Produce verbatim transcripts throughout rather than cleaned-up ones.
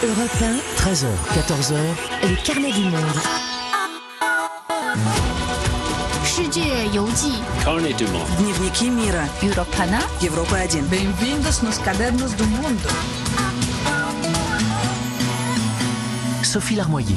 Europe un, treize heures, quatorze heures, le carnet du monde. Carnet du monde. Dnevniki mira. Europe un. Europa один. Bem-vindos nos cadernos do mundo. Sophie Larmoyer.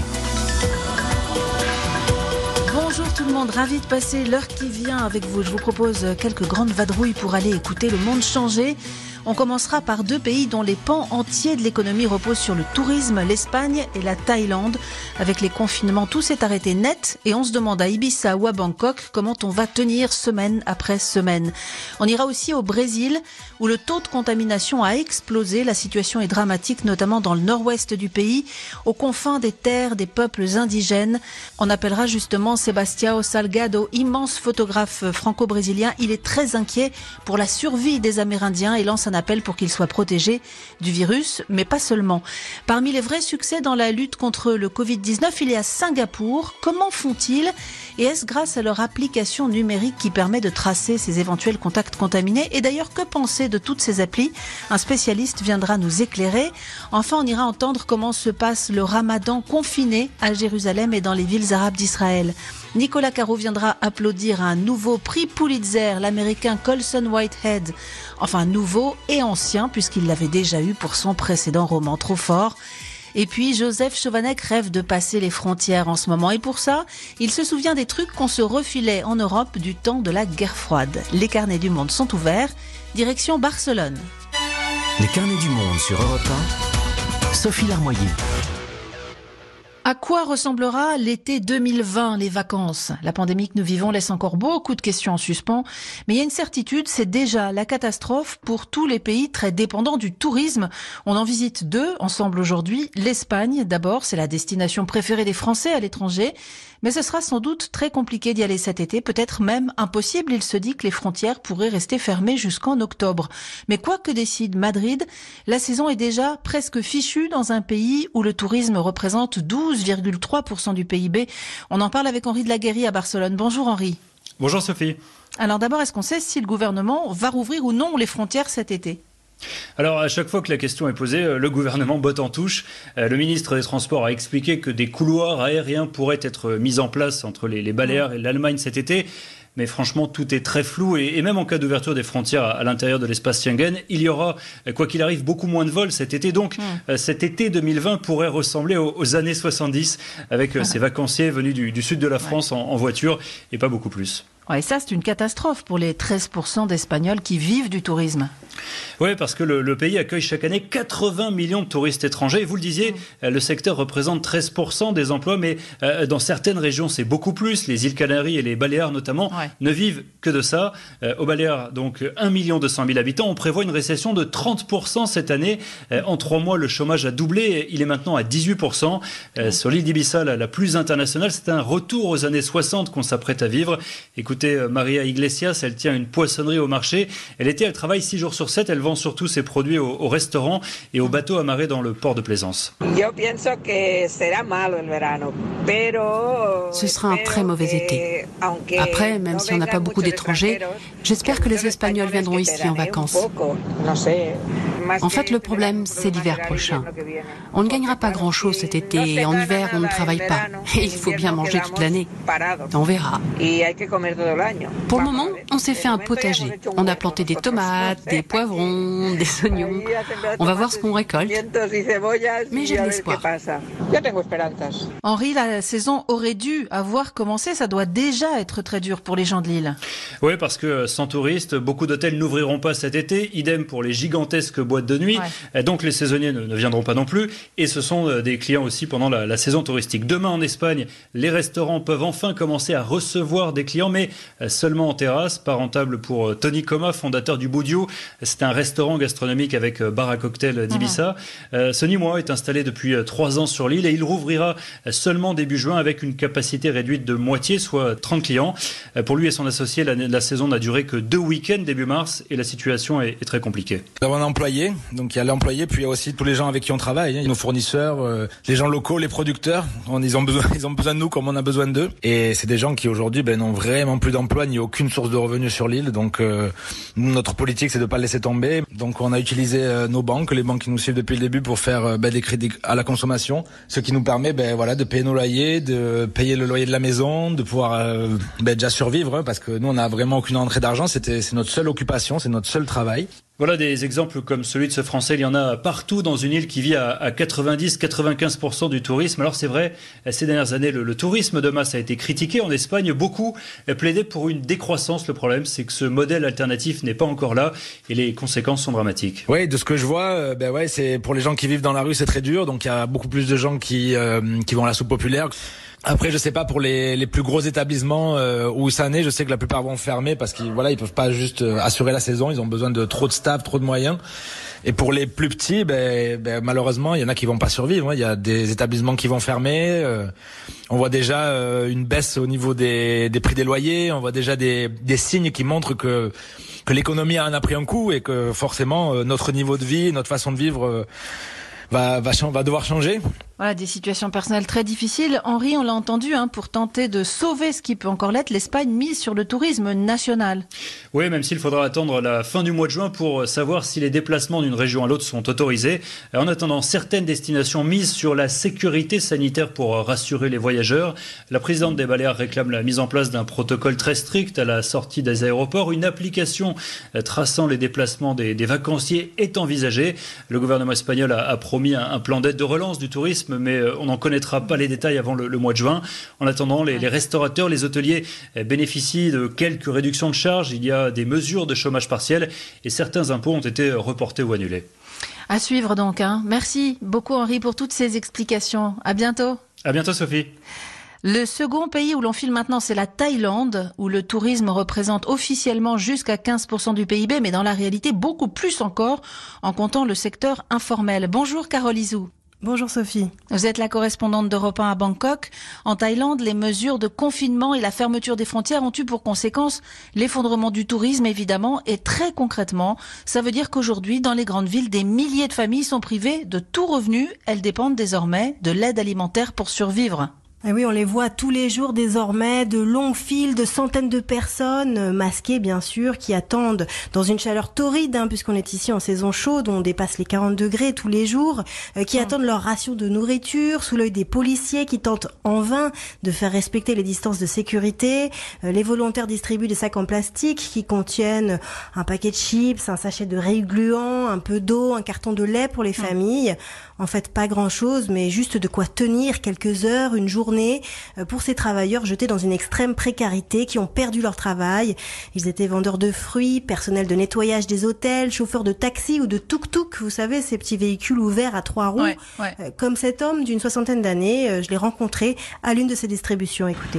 Bonjour tout le monde, ravi de passer l'heure qui vient avec vous. Je vous propose quelques grandes vadrouilles pour aller écouter le monde changer. On commencera par deux pays dont les pans entiers de l'économie reposent sur le tourisme, l'Espagne et la Thaïlande. Avec les confinements, tout s'est arrêté net et on se demande à Ibiza ou à Bangkok comment on va tenir semaine après semaine. On ira aussi au Brésil où le taux de contamination a explosé. La situation est dramatique, notamment dans le nord-ouest du pays, aux confins des terres des peuples indigènes. On appellera justement Sebastião Salgado, immense photographe franco-brésilien. Il est très inquiet pour la survie des Amérindiens et lance un appel pour qu'ils soient protégés du virus, mais pas seulement. Parmi les vrais succès dans la lutte contre le covid dix-neuf, il y a Singapour. Comment font-ils ? Et est-ce grâce à leur application numérique qui permet de tracer ces éventuels contacts contaminés ? Et d'ailleurs, que penser de toutes ces applis ? Un spécialiste viendra nous éclairer. Enfin, on ira entendre comment se passe le ramadan confiné à Jérusalem et dans les villes arabes d'Israël. Nicolas Caro viendra applaudir un nouveau prix Pulitzer, l'américain Colson Whitehead. Enfin, nouveau et ancien, puisqu'il l'avait déjà eu pour son précédent roman Trop fort. Et puis, Joseph Chovanec rêve de passer les frontières en ce moment. Et pour ça, il se souvient des trucs qu'on se refilait en Europe du temps de la guerre froide. Les carnets du monde sont ouverts. Direction Barcelone. Les carnets du monde sur Europe un, Sophie Larmoyer. À quoi ressemblera l'été deux mille vingt, les vacances ? La pandémie que nous vivons laisse encore beaucoup de questions en suspens, mais il y a une certitude, c'est déjà la catastrophe pour tous les pays très dépendants du tourisme. On en visite deux ensemble aujourd'hui. L'Espagne, d'abord, c'est la destination préférée des Français à l'étranger, mais ce sera sans doute très compliqué d'y aller cet été, peut-être même impossible. Il se dit que les frontières pourraient rester fermées jusqu'en octobre. Mais quoi que décide Madrid, la saison est déjà presque fichue dans un pays où le tourisme représente douze virgule trois pour cent du P I B. On en parle avec Henri de la Guéry à Barcelone. Bonjour Henri. Bonjour Sophie. Alors d'abord, est-ce qu'on sait si le gouvernement va rouvrir ou non les frontières cet été ? Alors, à chaque fois que la question est posée, le gouvernement botte en touche. Le ministre des Transports a expliqué que des couloirs aériens pourraient être mis en place entre les, les Baléares et l'Allemagne cet été. Mais franchement, tout est très flou et, et même en cas d'ouverture des frontières à, à l'intérieur de l'espace Schengen, il y aura, quoi qu'il arrive, beaucoup moins de vols cet été. Donc, mmh. euh, cet été deux mille vingt pourrait ressembler aux, aux années soixante-dix avec euh, ah. ces vacanciers venus du, du sud de la France ouais. en, en voiture et pas beaucoup plus. Ouais, et ça, c'est une catastrophe pour les treize pour cent d'Espagnols qui vivent du tourisme. Oui, parce que le, le pays accueille chaque année quatre-vingts millions de touristes étrangers. Et vous le disiez, mmh. le secteur représente treize pour cent des emplois, mais euh, dans certaines régions, c'est beaucoup plus. Les îles Canaries et les Baléares, notamment, ouais. ne vivent que de ça. Euh, aux Baléares, donc un million deux cent mille habitants. On prévoit une récession de trente pour cent cette année. Euh, en trois mois, le chômage a doublé. Il est maintenant à dix-huit pour cent. Euh, mmh. Sur l'île d'Ibiza, la, la plus internationale, c'est un retour aux années soixante qu'on s'apprête à vivre. Écoutez, Maria Iglesias, elle tient une poissonnerie au marché. Elle était, elle travaille six jours sur sept. Elle vend surtout ses produits aux, aux restaurants et aux bateaux amarrés dans le port de Plaisance. Ce sera un très mauvais été. Après, même si on n'a pas beaucoup d'étrangers, j'espère que les Espagnols viendront ici en vacances. En fait, le problème, c'est l'hiver prochain. On ne gagnera pas grand-chose cet été et en hiver, on ne travaille pas. Et il faut bien manger toute l'année. On verra. Pour le moment, on s'est fait un potager. On a planté des tomates, des poivrons, des oignons. On va voir ce qu'on récolte. Mais j'ai de l'espoir. Henri, la saison aurait dû avoir commencé. Ça doit déjà être très dur pour les gens de l'île. Oui, parce que sans touristes, beaucoup d'hôtels n'ouvriront pas cet été. Idem pour les gigantesques boîtes de nuit. Ouais. Donc les saisonniers ne, ne viendront pas non plus. Et ce sont des clients aussi pendant la, la saison touristique. Demain en Espagne, les restaurants peuvent enfin commencer à recevoir des clients, mais seulement en terrasse. Pas rentable pour Tony Coma, fondateur du Boudio. C'est un restaurant gastronomique avec bar à cocktail d'Ibiza. Mmh. Euh, ce Nîmois est installé depuis trois ans sur l'île et il rouvrira seulement début juin avec une capacité réduite de moitié, soit trente clients. Euh, pour lui et son associé, la, la saison n'a duré que deux week-ends début mars et la situation est, est très compliquée. Nous avons un employé l'employé. Donc il y a l'employé, puis il y a aussi tous les gens avec qui on travaille, hein, nos fournisseurs, euh, les gens locaux, les producteurs. On, ils ont besoin, ils ont besoin de nous comme on a besoin d'eux. Et c'est des gens qui aujourd'hui ben, n'ont vraiment plus d'emploi ni aucune source de revenus sur l'île. Donc euh, notre politique, c'est de pas le laisser tomber. Donc on a utilisé euh, nos banques, les banques qui nous suivent depuis le début pour faire euh, ben, des crédits à la consommation, ce qui nous permet ben, voilà, de payer nos loyers, de payer le loyer de la maison, de pouvoir euh, ben, déjà survivre, hein, parce que nous on n'a vraiment aucune entrée d'argent. C'était, c'est notre seule occupation, c'est notre seul travail. Voilà des exemples comme celui de ce Français. Il y en a partout dans une île qui vit à, à quatre-vingt-dix à quatre-vingt-quinze pour cent du tourisme. Alors c'est vrai, ces dernières années, le, le tourisme de masse a été critiqué. En Espagne, beaucoup plaidaient pour une décroissance. Le problème, c'est que ce modèle alternatif n'est pas encore là et les conséquences sont dramatiques. Oui, de ce que je vois, ben ouais, c'est pour les gens qui vivent dans la rue, c'est très dur. Donc il y a beaucoup plus de gens qui euh, qui vont à la soupe populaire. Après, je sais pas pour les les plus gros établissements euh, où ça naît, je sais que la plupart vont fermer parce qu'ils voilà, ils peuvent pas juste euh, assurer la saison, ils ont besoin de trop de staff, trop de moyens. Et pour les plus petits, ben, ben malheureusement, il y en a qui vont pas survivre, hein. Il y a des établissements qui vont fermer. Euh, on voit déjà euh, une baisse au niveau des des prix des loyers, on voit déjà des des signes qui montrent que que l'économie en a pris un coup et que forcément euh, notre niveau de vie, notre façon de vivre euh, va va va devoir changer. Voilà, des situations personnelles très difficiles. Henri, on l'a entendu, hein, pour tenter de sauver ce qui peut encore l'être, l'Espagne mise sur le tourisme national. Oui, même s'il faudra attendre la fin du mois de juin pour savoir si les déplacements d'une région à l'autre sont autorisés. En attendant, certaines destinations misent sur la sécurité sanitaire pour rassurer les voyageurs. La présidente des Baléares réclame la mise en place d'un protocole très strict à la sortie des aéroports. Une application traçant les déplacements des, des vacanciers est envisagée. Le gouvernement espagnol a, a promis un, un plan d'aide de relance du tourisme, mais on n'en connaîtra pas les détails avant le, le mois de juin. En attendant, les, les restaurateurs, les hôteliers bénéficient de quelques réductions de charges. Il y a des mesures de chômage partiel et certains impôts ont été reportés ou annulés. À suivre donc. Hein. Merci beaucoup Henri pour toutes ces explications. À bientôt. À bientôt Sophie. Le second pays où l'on file maintenant, c'est la Thaïlande, où le tourisme représente officiellement jusqu'à quinze pour cent du P I B, mais dans la réalité beaucoup plus encore en comptant le secteur informel. Bonjour Carole Izou. Bonjour Sophie. Vous êtes la correspondante d'Europe un à Bangkok. En Thaïlande, les mesures de confinement et la fermeture des frontières ont eu pour conséquence l'effondrement du tourisme, évidemment, et très concrètement, ça veut dire qu'aujourd'hui, dans les grandes villes, des milliers de familles sont privées de tout revenu. Elles dépendent désormais de l'aide alimentaire pour survivre. Et oui, on les voit tous les jours désormais, de longues files de centaines de personnes, masquées bien sûr, qui attendent dans une chaleur torride, hein, puisqu'on est ici en saison chaude, on dépasse les quarante degrés tous les jours, euh, qui mmh. attendent leur ration de nourriture, sous l'œil des policiers qui tentent en vain de faire respecter les distances de sécurité. Euh, les volontaires distribuent des sacs en plastique qui contiennent un paquet de chips, un sachet de riz gluant, un peu d'eau, un carton de lait pour les mmh. familles. En fait, pas grand-chose, mais juste de quoi tenir quelques heures, une journée, pour ces travailleurs jetés dans une extrême précarité, qui ont perdu leur travail. Ils étaient vendeurs de fruits, personnel de nettoyage des hôtels, chauffeurs de taxi ou de tuk-tuk, vous savez, ces petits véhicules ouverts à trois roues. Ouais, ouais. Comme cet homme d'une soixantaine d'années, je l'ai rencontré à l'une de ces distributions. Écoutez.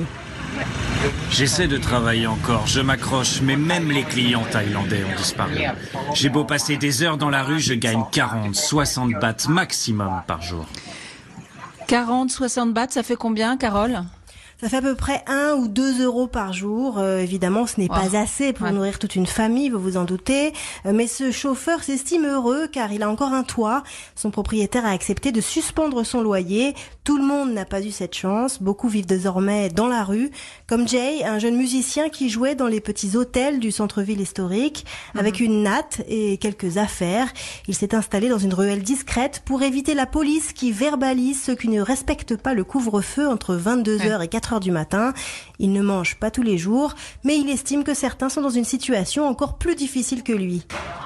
J'essaie de travailler encore, je m'accroche, mais même les clients thaïlandais ont disparu. J'ai beau passer des heures dans la rue, je gagne quarante, soixante bahts maximum par jour. quarante, soixante bahts, ça fait combien, Carole ? Ça fait à peu près un ou deux euros par jour. Euh, évidemment, ce n'est wow. pas assez pour ouais. nourrir toute une famille, vous vous en doutez. Euh, mais ce chauffeur s'estime heureux car il a encore un toit. Son propriétaire a accepté de suspendre son loyer. Tout le monde n'a pas eu cette chance. Beaucoup vivent désormais dans la rue. Comme Jay, un jeune musicien qui jouait dans les petits hôtels du centre-ville historique. Mm-hmm. Avec une natte et quelques affaires, il s'est installé dans une ruelle discrète pour éviter la police qui verbalise ceux qui ne respectent pas le couvre-feu entre vingt-deux heures ouais. et quatre heures du matin. Il ne mange pas tous les jours, mais il estime que certains sont dans une situation encore plus difficile que lui.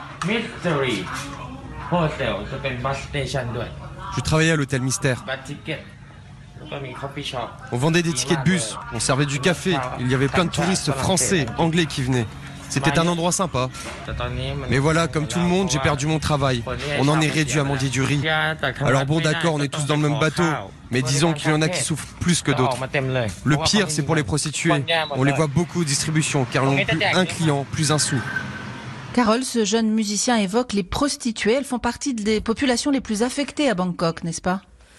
Je travaillais à l'hôtel Mystère. On vendait des tickets de bus, on servait du café, il y avait plein de touristes français, anglais qui venaient. C'était un endroit sympa. Mais voilà, comme tout le monde, j'ai perdu mon travail. On en est réduit à mendier du riz. Alors bon, d'accord, on est tous dans le même bateau. Mais disons qu'il y en a qui souffrent plus que d'autres. Le pire, c'est pour les prostituées. On les voit beaucoup aux distributions, car elles n'ont plus un client, plus un sou. Carole, ce jeune musicien évoque les prostituées. Elles font partie des populations les plus affectées à Bangkok, n'est-ce pas ?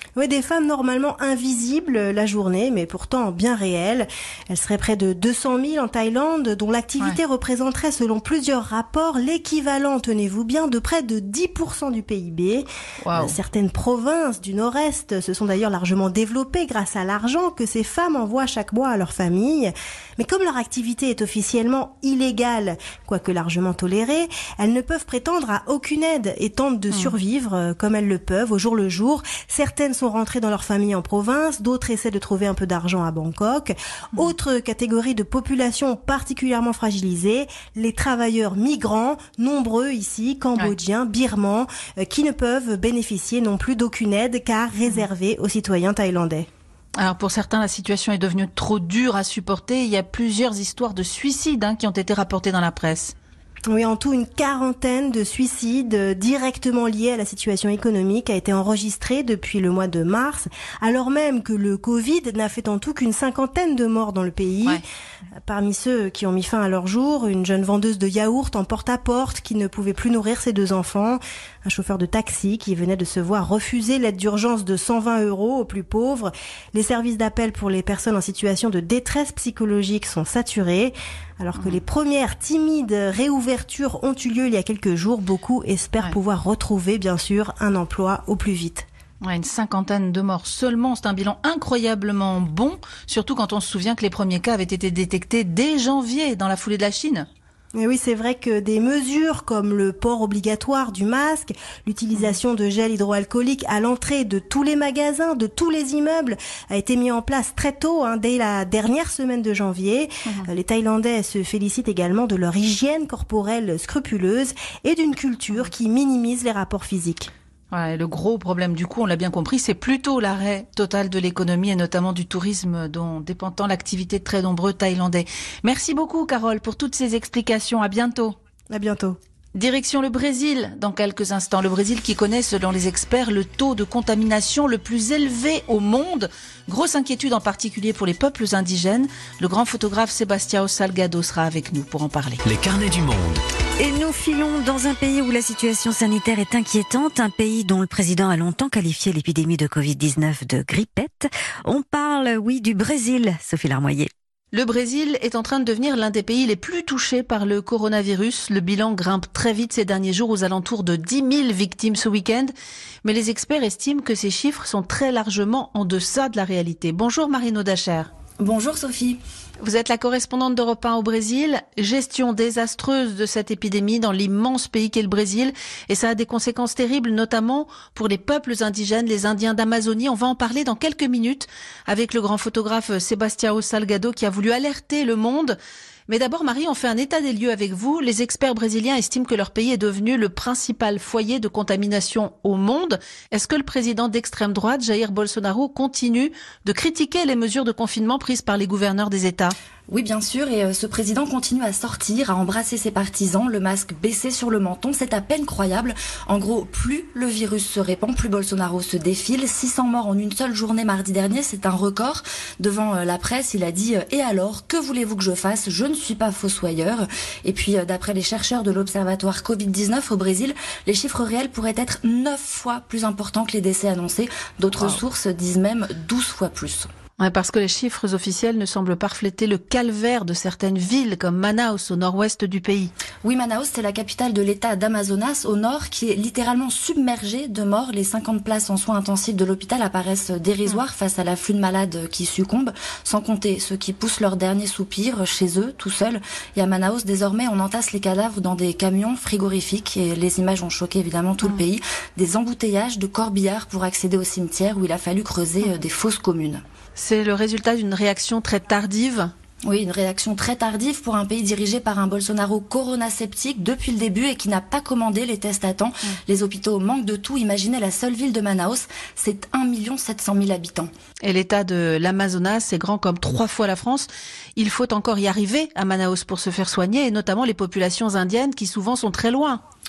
Oui, des femmes normalement invisibles la journée, mais pourtant bien réelles. Elles seraient près de deux cent mille en Thaïlande, dont l'activité ouais. représenterait selon plusieurs rapports l'équivalent, tenez-vous bien, de près de dix pour cent du P I B. Wow. Certaines provinces du nord-est se sont d'ailleurs largement développées grâce à l'argent que ces femmes envoient chaque mois à leur famille. Mais comme leur activité est officiellement illégale, quoique largement tolérée, elles ne peuvent prétendre à aucune aide et tentent de survivre comme elles le peuvent au jour le jour. Certaines sont rentrées dans leur famille en province, d'autres essaient de trouver un peu d'argent à Bangkok. Autre catégorie de population particulièrement fragilisée, les travailleurs migrants, nombreux ici, cambodgiens, birmans, euh, qui ne peuvent bénéficier non plus d'aucune aide car réservée aux citoyens thaïlandais. Alors pour certains, la situation est devenue trop dure à supporter. Il y a plusieurs histoires de suicides hein, qui ont été rapportées dans la presse. Oui, en tout, une quarantaine de suicides directement liés à la situation économique a été enregistrée depuis le mois de mars, alors même que le Covid n'a fait en tout qu'une cinquantaine de morts dans le pays. Ouais. Parmi ceux qui ont mis fin à leur jour, une jeune vendeuse de yaourt en porte-à-porte qui ne pouvait plus nourrir ses deux enfants, un chauffeur de taxi qui venait de se voir refuser l'aide d'urgence de cent vingt euros aux plus pauvres. Les services d'appel pour les personnes en situation de détresse psychologique sont saturés. Alors que les premières timides réouvertures ont eu lieu il y a quelques jours, beaucoup espèrent ouais. pouvoir retrouver, bien sûr, un emploi au plus vite. Ouais, une cinquantaine de morts seulement, c'est un bilan incroyablement bon, surtout quand on se souvient que les premiers cas avaient été détectés dès janvier dans la foulée de la Chine. Et oui, c'est vrai que des mesures comme le port obligatoire du masque, l'utilisation de gel hydroalcoolique à l'entrée de tous les magasins, de tous les immeubles, a été mis en place très tôt, hein, dès la dernière semaine de janvier. Mmh. Les Thaïlandais se félicitent également de leur hygiène corporelle scrupuleuse et d'une culture qui minimise les rapports physiques. Ouais, le gros problème du coup, on l'a bien compris, c'est plutôt l'arrêt total de l'économie et notamment du tourisme dont dépend tant l'activité de très nombreux Thaïlandais. Merci beaucoup Carole pour toutes ces explications. À bientôt. À bientôt. Direction le Brésil dans quelques instants. Le Brésil qui connaît, selon les experts, le taux de contamination le plus élevé au monde. Grosse inquiétude en particulier pour les peuples indigènes. Le grand photographe Sebastião Salgado sera avec nous pour en parler. Les carnets du monde. Et nous filons dans un pays où la situation sanitaire est inquiétante, un pays dont le président a longtemps qualifié l'épidémie de covid dix-neuf de grippette. On parle, oui, du Brésil, Sophie Larmoyer. Le Brésil est en train de devenir l'un des pays les plus touchés par le coronavirus. Le bilan grimpe très vite ces derniers jours aux alentours de dix mille victimes ce week-end. Mais les experts estiment que ces chiffres sont très largement en deçà de la réalité. Bonjour Marino Dacher. Bonjour Sophie. Vous êtes la correspondante d'Europe un au Brésil. Gestion désastreuse de cette épidémie dans l'immense pays qu'est le Brésil. Et ça a des conséquences terribles, notamment pour les peuples indigènes, les Indiens d'Amazonie. On va en parler dans quelques minutes avec le grand photographe Sebastião Salgado qui a voulu alerter le monde. Mais d'abord, Marie, on fait un état des lieux avec vous. Les experts brésiliens estiment que leur pays est devenu le principal foyer de contamination au monde. Est-ce que le président d'extrême droite, Jair Bolsonaro, continue de critiquer les mesures de confinement prises par les gouverneurs des États ? Oui, bien sûr, et ce président continue à sortir, à embrasser ses partisans, le masque baissé sur le menton, c'est à peine croyable. En gros, plus le virus se répand, plus Bolsonaro se défile. six cents morts en une seule journée mardi dernier, c'est un record. Devant la presse, il a dit « Et alors, que voulez-vous que je fasse ? Je ne suis pas fossoyeur ». Et puis, d'après les chercheurs de l'Observatoire covid dix-neuf au Brésil, les chiffres réels pourraient être neuf fois plus importants que les décès annoncés. D'autres wow. sources disent même douze fois plus. Ouais, parce que les chiffres officiels ne semblent pas refléter le calvaire de certaines villes comme Manaus au nord-ouest du pays. Oui, Manaus, c'est la capitale de l'État d'Amazonas au nord qui est littéralement submergée de morts. Les cinquante places en soins intensifs de l'hôpital apparaissent dérisoires mmh. face à l'afflux de malades qui succombent, sans compter ceux qui poussent leur dernier soupir chez eux, tout seuls. Et à Manaus, désormais, on entasse les cadavres dans des camions frigorifiques et les images ont choqué évidemment tout mmh. le pays. Des embouteillages de corbillards pour accéder au cimetière où il a fallu creuser mmh. des fosses communes. C'est le résultat d'une réaction très tardive. Oui, une réaction très tardive pour un pays dirigé par un Bolsonaro corona-sceptique depuis le début et qui n'a pas commandé les tests à temps. Mmh. Les hôpitaux manquent de tout. Imaginez la seule ville de Manaus, c'est un million sept cent mille habitants. Et l'état de l'Amazonas, c'est grand comme trois fois la France. Il faut encore y arriver à Manaus pour se faire soigner, et notamment les populations indiennes qui souvent sont très loin.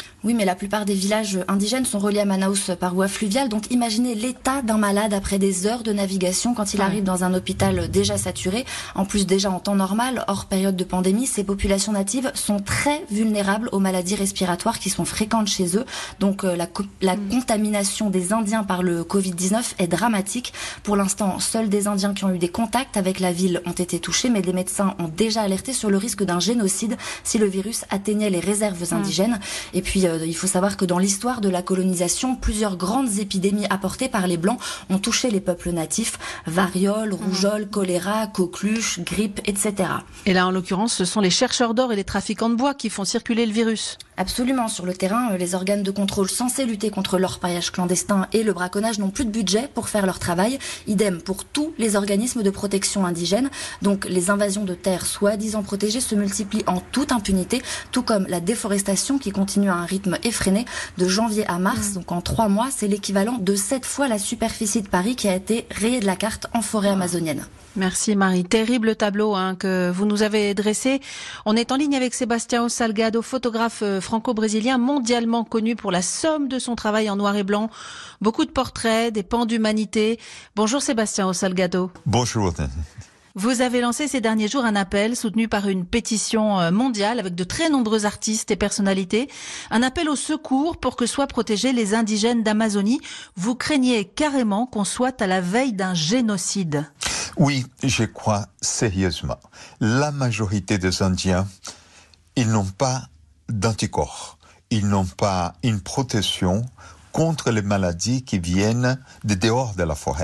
Oui, mais la plupart des villages indigènes sont reliés à Manaus par voie fluviale. Donc imaginez l'état d'un malade après des heures de navigation quand il ouais. arrive dans un hôpital déjà saturé. En plus, déjà en temps normal, hors période de pandémie, ces populations natives sont très vulnérables aux maladies respiratoires qui sont fréquentes chez eux. Donc euh, la, co- la mmh. contamination des Indiens par le covid dix-neuf est dramatique. Pour l'instant, seuls des Indiens qui ont eu des contacts avec la ville ont été touchés, mais des médecins ont déjà alerté sur le risque d'un génocide si le virus atteignait les réserves indigènes. Mmh. Et puis, il faut savoir que dans l'histoire de la colonisation, plusieurs grandes épidémies apportées par les Blancs ont touché les peuples natifs. Variole, rougeole, choléra, coqueluche, grippe, et cetera. Et là, en l'occurrence, ce sont les chercheurs d'or et les trafiquants de bois qui font circuler le virus. Absolument. Sur le terrain, les organes de contrôle censés lutter contre l'orpaillage clandestin et le braconnage n'ont plus de budget pour faire leur travail. Idem pour tous les organismes de protection indigène. Donc les invasions de terres soi-disant protégées se multiplient en toute impunité, tout comme la déforestation qui continue à un rythme effréné de janvier à mars. Donc en trois mois, c'est l'équivalent de sept fois la superficie de Paris qui a été rayée de la carte en forêt amazonienne. Merci Marie. Terrible tableau hein, que vous nous avez dressé. On est en ligne avec Sebastião Salgado, photographe franco-brésilien mondialement connu pour la somme de son travail en noir et blanc. Beaucoup de portraits, des pans d'humanité. Bonjour Sebastião Salgado. Bonjour. Vous avez lancé ces derniers jours un appel soutenu par une pétition mondiale avec de très nombreux artistes et personnalités. Un appel au secours pour que soient protégés les indigènes d'Amazonie. Vous craignez carrément qu'on soit à la veille d'un génocide. Oui, je crois sérieusement. La majorité des Indiens, ils n'ont pas d'anticorps. Ils n'ont pas une protection contre les maladies qui viennent de dehors de la forêt.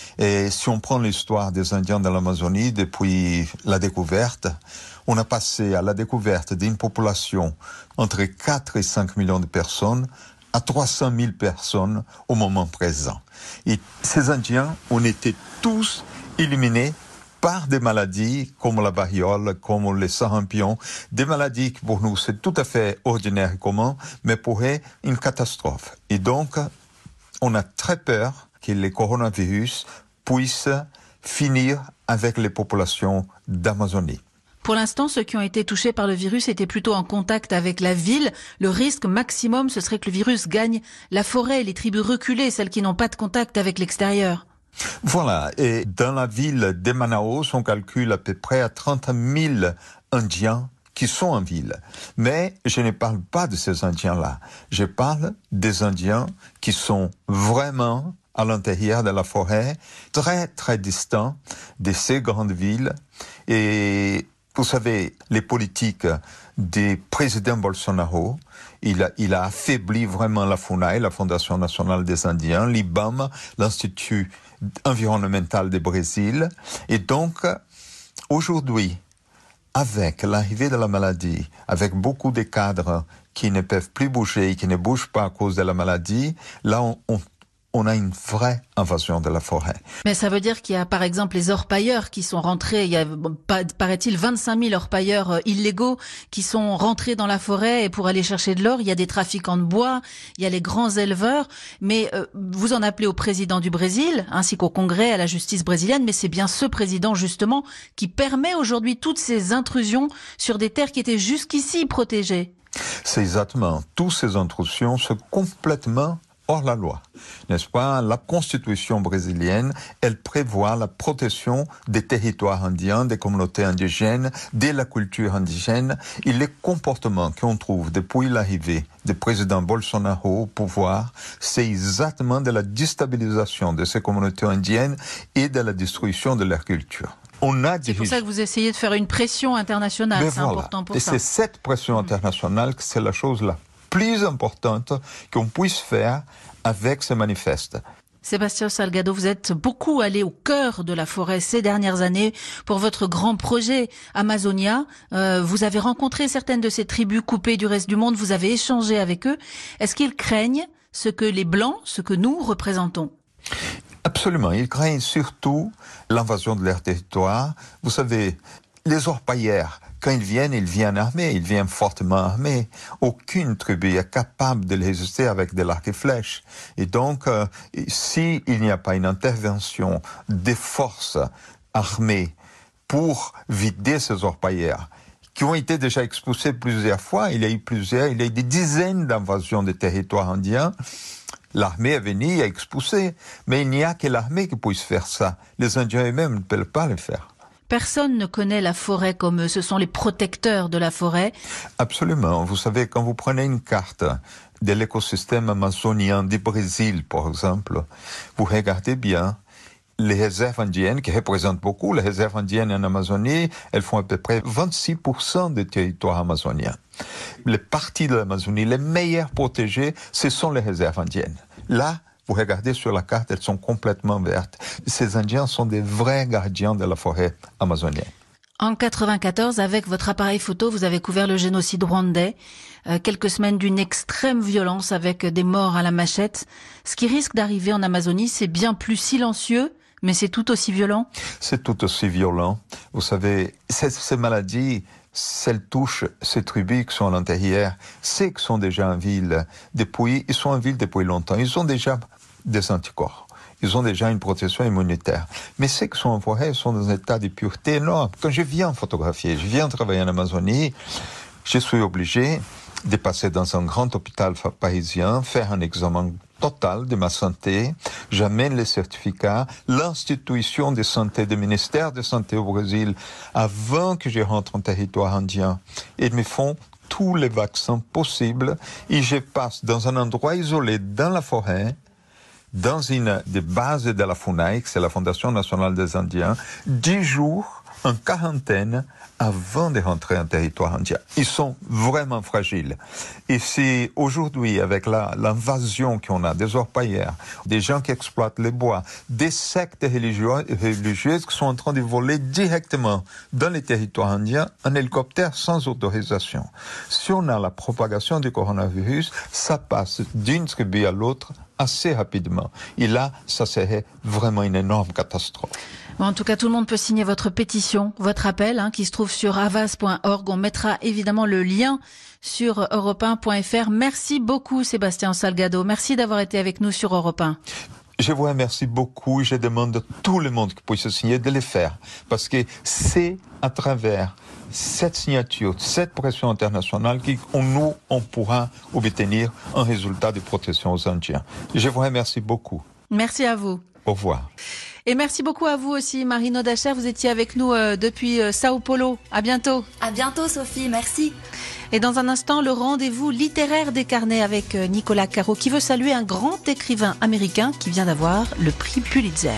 Et si on prend l'histoire des Indiens de l'Amazonie depuis la découverte, on a passé à la découverte d'une population entre quatre et cinq millions de personnes à trois cent mille personnes au moment présent. Et ces Indiens ont été tous éliminés par des maladies comme la variole, comme les sarampions, des maladies qui pour nous c'est tout à fait ordinaire et commun, mais pour eux une catastrophe. Et donc, on a très peur que les coronavirus puissent finir avec les populations d'Amazonie. Pour l'instant, ceux qui ont été touchés par le virus étaient plutôt en contact avec la ville. Le risque maximum, ce serait que le virus gagne la forêt, les tribus reculées, celles qui n'ont pas de contact avec l'extérieur. Voilà, et dans la ville de Manaus, on calcule à peu près à trente mille Indiens qui sont en ville. Mais je ne parle pas de ces Indiens-là. Je parle des Indiens qui sont vraiment à l'intérieur de la forêt, très très distants de ces grandes villes. Et vous savez, les politiques du président Bolsonaro, il a, il a affaibli vraiment la FUNAI, la Fondation nationale des Indiens, l'I B A M, l'Institut environnemental du Brésil. Et donc, aujourd'hui, avec l'arrivée de la maladie, avec beaucoup de cadres qui ne peuvent plus bouger, qui ne bougent pas à cause de la maladie, là, on, on on a une vraie invasion de la forêt. Mais ça veut dire qu'il y a par exemple les orpailleurs qui sont rentrés, il y a, paraît-il, vingt-cinq mille orpailleurs illégaux qui sont rentrés dans la forêt et pour aller chercher de l'or. Il y a des trafiquants de bois, il y a les grands éleveurs, mais euh, vous en appelez au président du Brésil, ainsi qu'au Congrès, à la justice brésilienne, mais c'est bien ce président justement qui permet aujourd'hui toutes ces intrusions sur des terres qui étaient jusqu'ici protégées. C'est exactement, toutes ces intrusions sont complètement hors la loi, n'est-ce pas? La constitution brésilienne, elle prévoit la protection des territoires indiens, des communautés indigènes, de la culture indigène. Et les comportements qu'on trouve depuis l'arrivée du président Bolsonaro au pouvoir, c'est exactement de la déstabilisation de ces communautés indiennes et de la destruction de leur culture. On a c'est pour ça que vous essayez de faire une pression internationale, Mais c'est voilà. important pour et ça. Et c'est cette pression internationale que c'est la chose là plus importante qu'on puisse faire avec ce manifeste. Sebastião Salgado, vous êtes beaucoup allé au cœur de la forêt ces dernières années pour votre grand projet Amazonia. Euh, vous avez rencontré certaines de ces tribus coupées du reste du monde, vous avez échangé avec eux. Est-ce qu'ils craignent ce que les Blancs, ce que nous représentons ? Absolument, ils craignent surtout l'invasion de leur territoire. Vous savez, les orpailleurs, quand ils viennent, ils viennent armés, ils viennent fortement armés. Aucune tribu est capable de les résister avec de l'arc et flèches. Et donc, euh, s'il n'y a pas une intervention des forces armées pour vider ces orpailleurs, qui ont été déjà expulsés plusieurs fois. Il y a eu plusieurs, il y a eu des dizaines d'invasions des territoires indiens. L'armée est venue et a expulsé. Mais il n'y a que l'armée qui puisse faire ça. Les Indiens eux-mêmes ne peuvent pas le faire. Personne ne connaît la forêt comme eux. Ce sont les protecteurs de la forêt. Absolument. Vous savez, quand vous prenez une carte de l'écosystème amazonien du Brésil, par exemple, vous regardez bien les réserves indiennes, qui représentent beaucoup. Les réserves indiennes en Amazonie, elles font à peu près vingt-six pour cent des territoires amazoniens. Les parties de l'Amazonie les meilleures protégées, ce sont les réserves indiennes. Là, vous regardez sur la carte, elles sont complètement vertes. Ces Indiens sont des vrais gardiens de la forêt amazonienne. En quatre-vingt-quatorze, avec votre appareil photo, vous avez couvert le génocide rwandais. Euh, quelques semaines d'une extrême violence avec des morts à la machette. Ce qui risque d'arriver en Amazonie, c'est bien plus silencieux, mais c'est tout aussi violent. C'est tout aussi violent. Vous savez, ces, ces maladies, celles touchent ces tribus qui sont à l'intérieur, ceux qui sont déjà en ville depuis, ils sont en ville depuis longtemps. Ils ont déjà des anticorps. Ils ont déjà une protection immunitaire. Mais ceux qui sont en forêt sont dans un état de pureté énorme. Quand je viens photographier, je viens travailler en Amazonie, je suis obligé de passer dans un grand hôpital parisien, faire un examen total de ma santé. J'amène les certificats, l'institution de santé, du ministère de santé au Brésil, avant que je rentre en territoire indien. Ils me font tous les vaccins possibles et je passe dans un endroit isolé dans la forêt, dans une des bases de la FUNAI, c'est la Fondation nationale des Indiens, dix jours en quarantaine avant de rentrer en territoire indien. Ils sont vraiment fragiles. Et c'est aujourd'hui, avec la, l'invasion qu'on a des orpailleurs, des gens qui exploitent les bois, des sectes religieuses, religieuses qui sont en train de voler directement dans les territoires indiens en hélicoptère sans autorisation. Si on a la propagation du coronavirus, ça passe d'une tribu à l'autre assez rapidement. Et là, ça serait vraiment une énorme catastrophe. Bon, en tout cas, tout le monde peut signer votre pétition, votre appel, hein, qui se trouve sur havas point org. On mettra évidemment le lien sur europe un point f r. Merci beaucoup, Sébastien Salgado. Merci d'avoir été avec nous sur Europe un. Je vous remercie beaucoup. Je demande à tout le monde qui puisse signer de le faire. Parce que c'est à travers cette signature, cette pression internationale qu'on nous, on pourra obtenir un résultat de protection aux Indiens. Je vous remercie beaucoup. Merci à vous. Au revoir. Et merci beaucoup à vous aussi, Marino Dacher. Vous étiez avec nous euh, depuis euh, Sao Paulo. À bientôt. À bientôt, Sophie. Merci. Et dans un instant, le rendez-vous littéraire des carnets avec euh, Nicolas Caro, qui veut saluer un grand écrivain américain qui vient d'avoir le prix Pulitzer.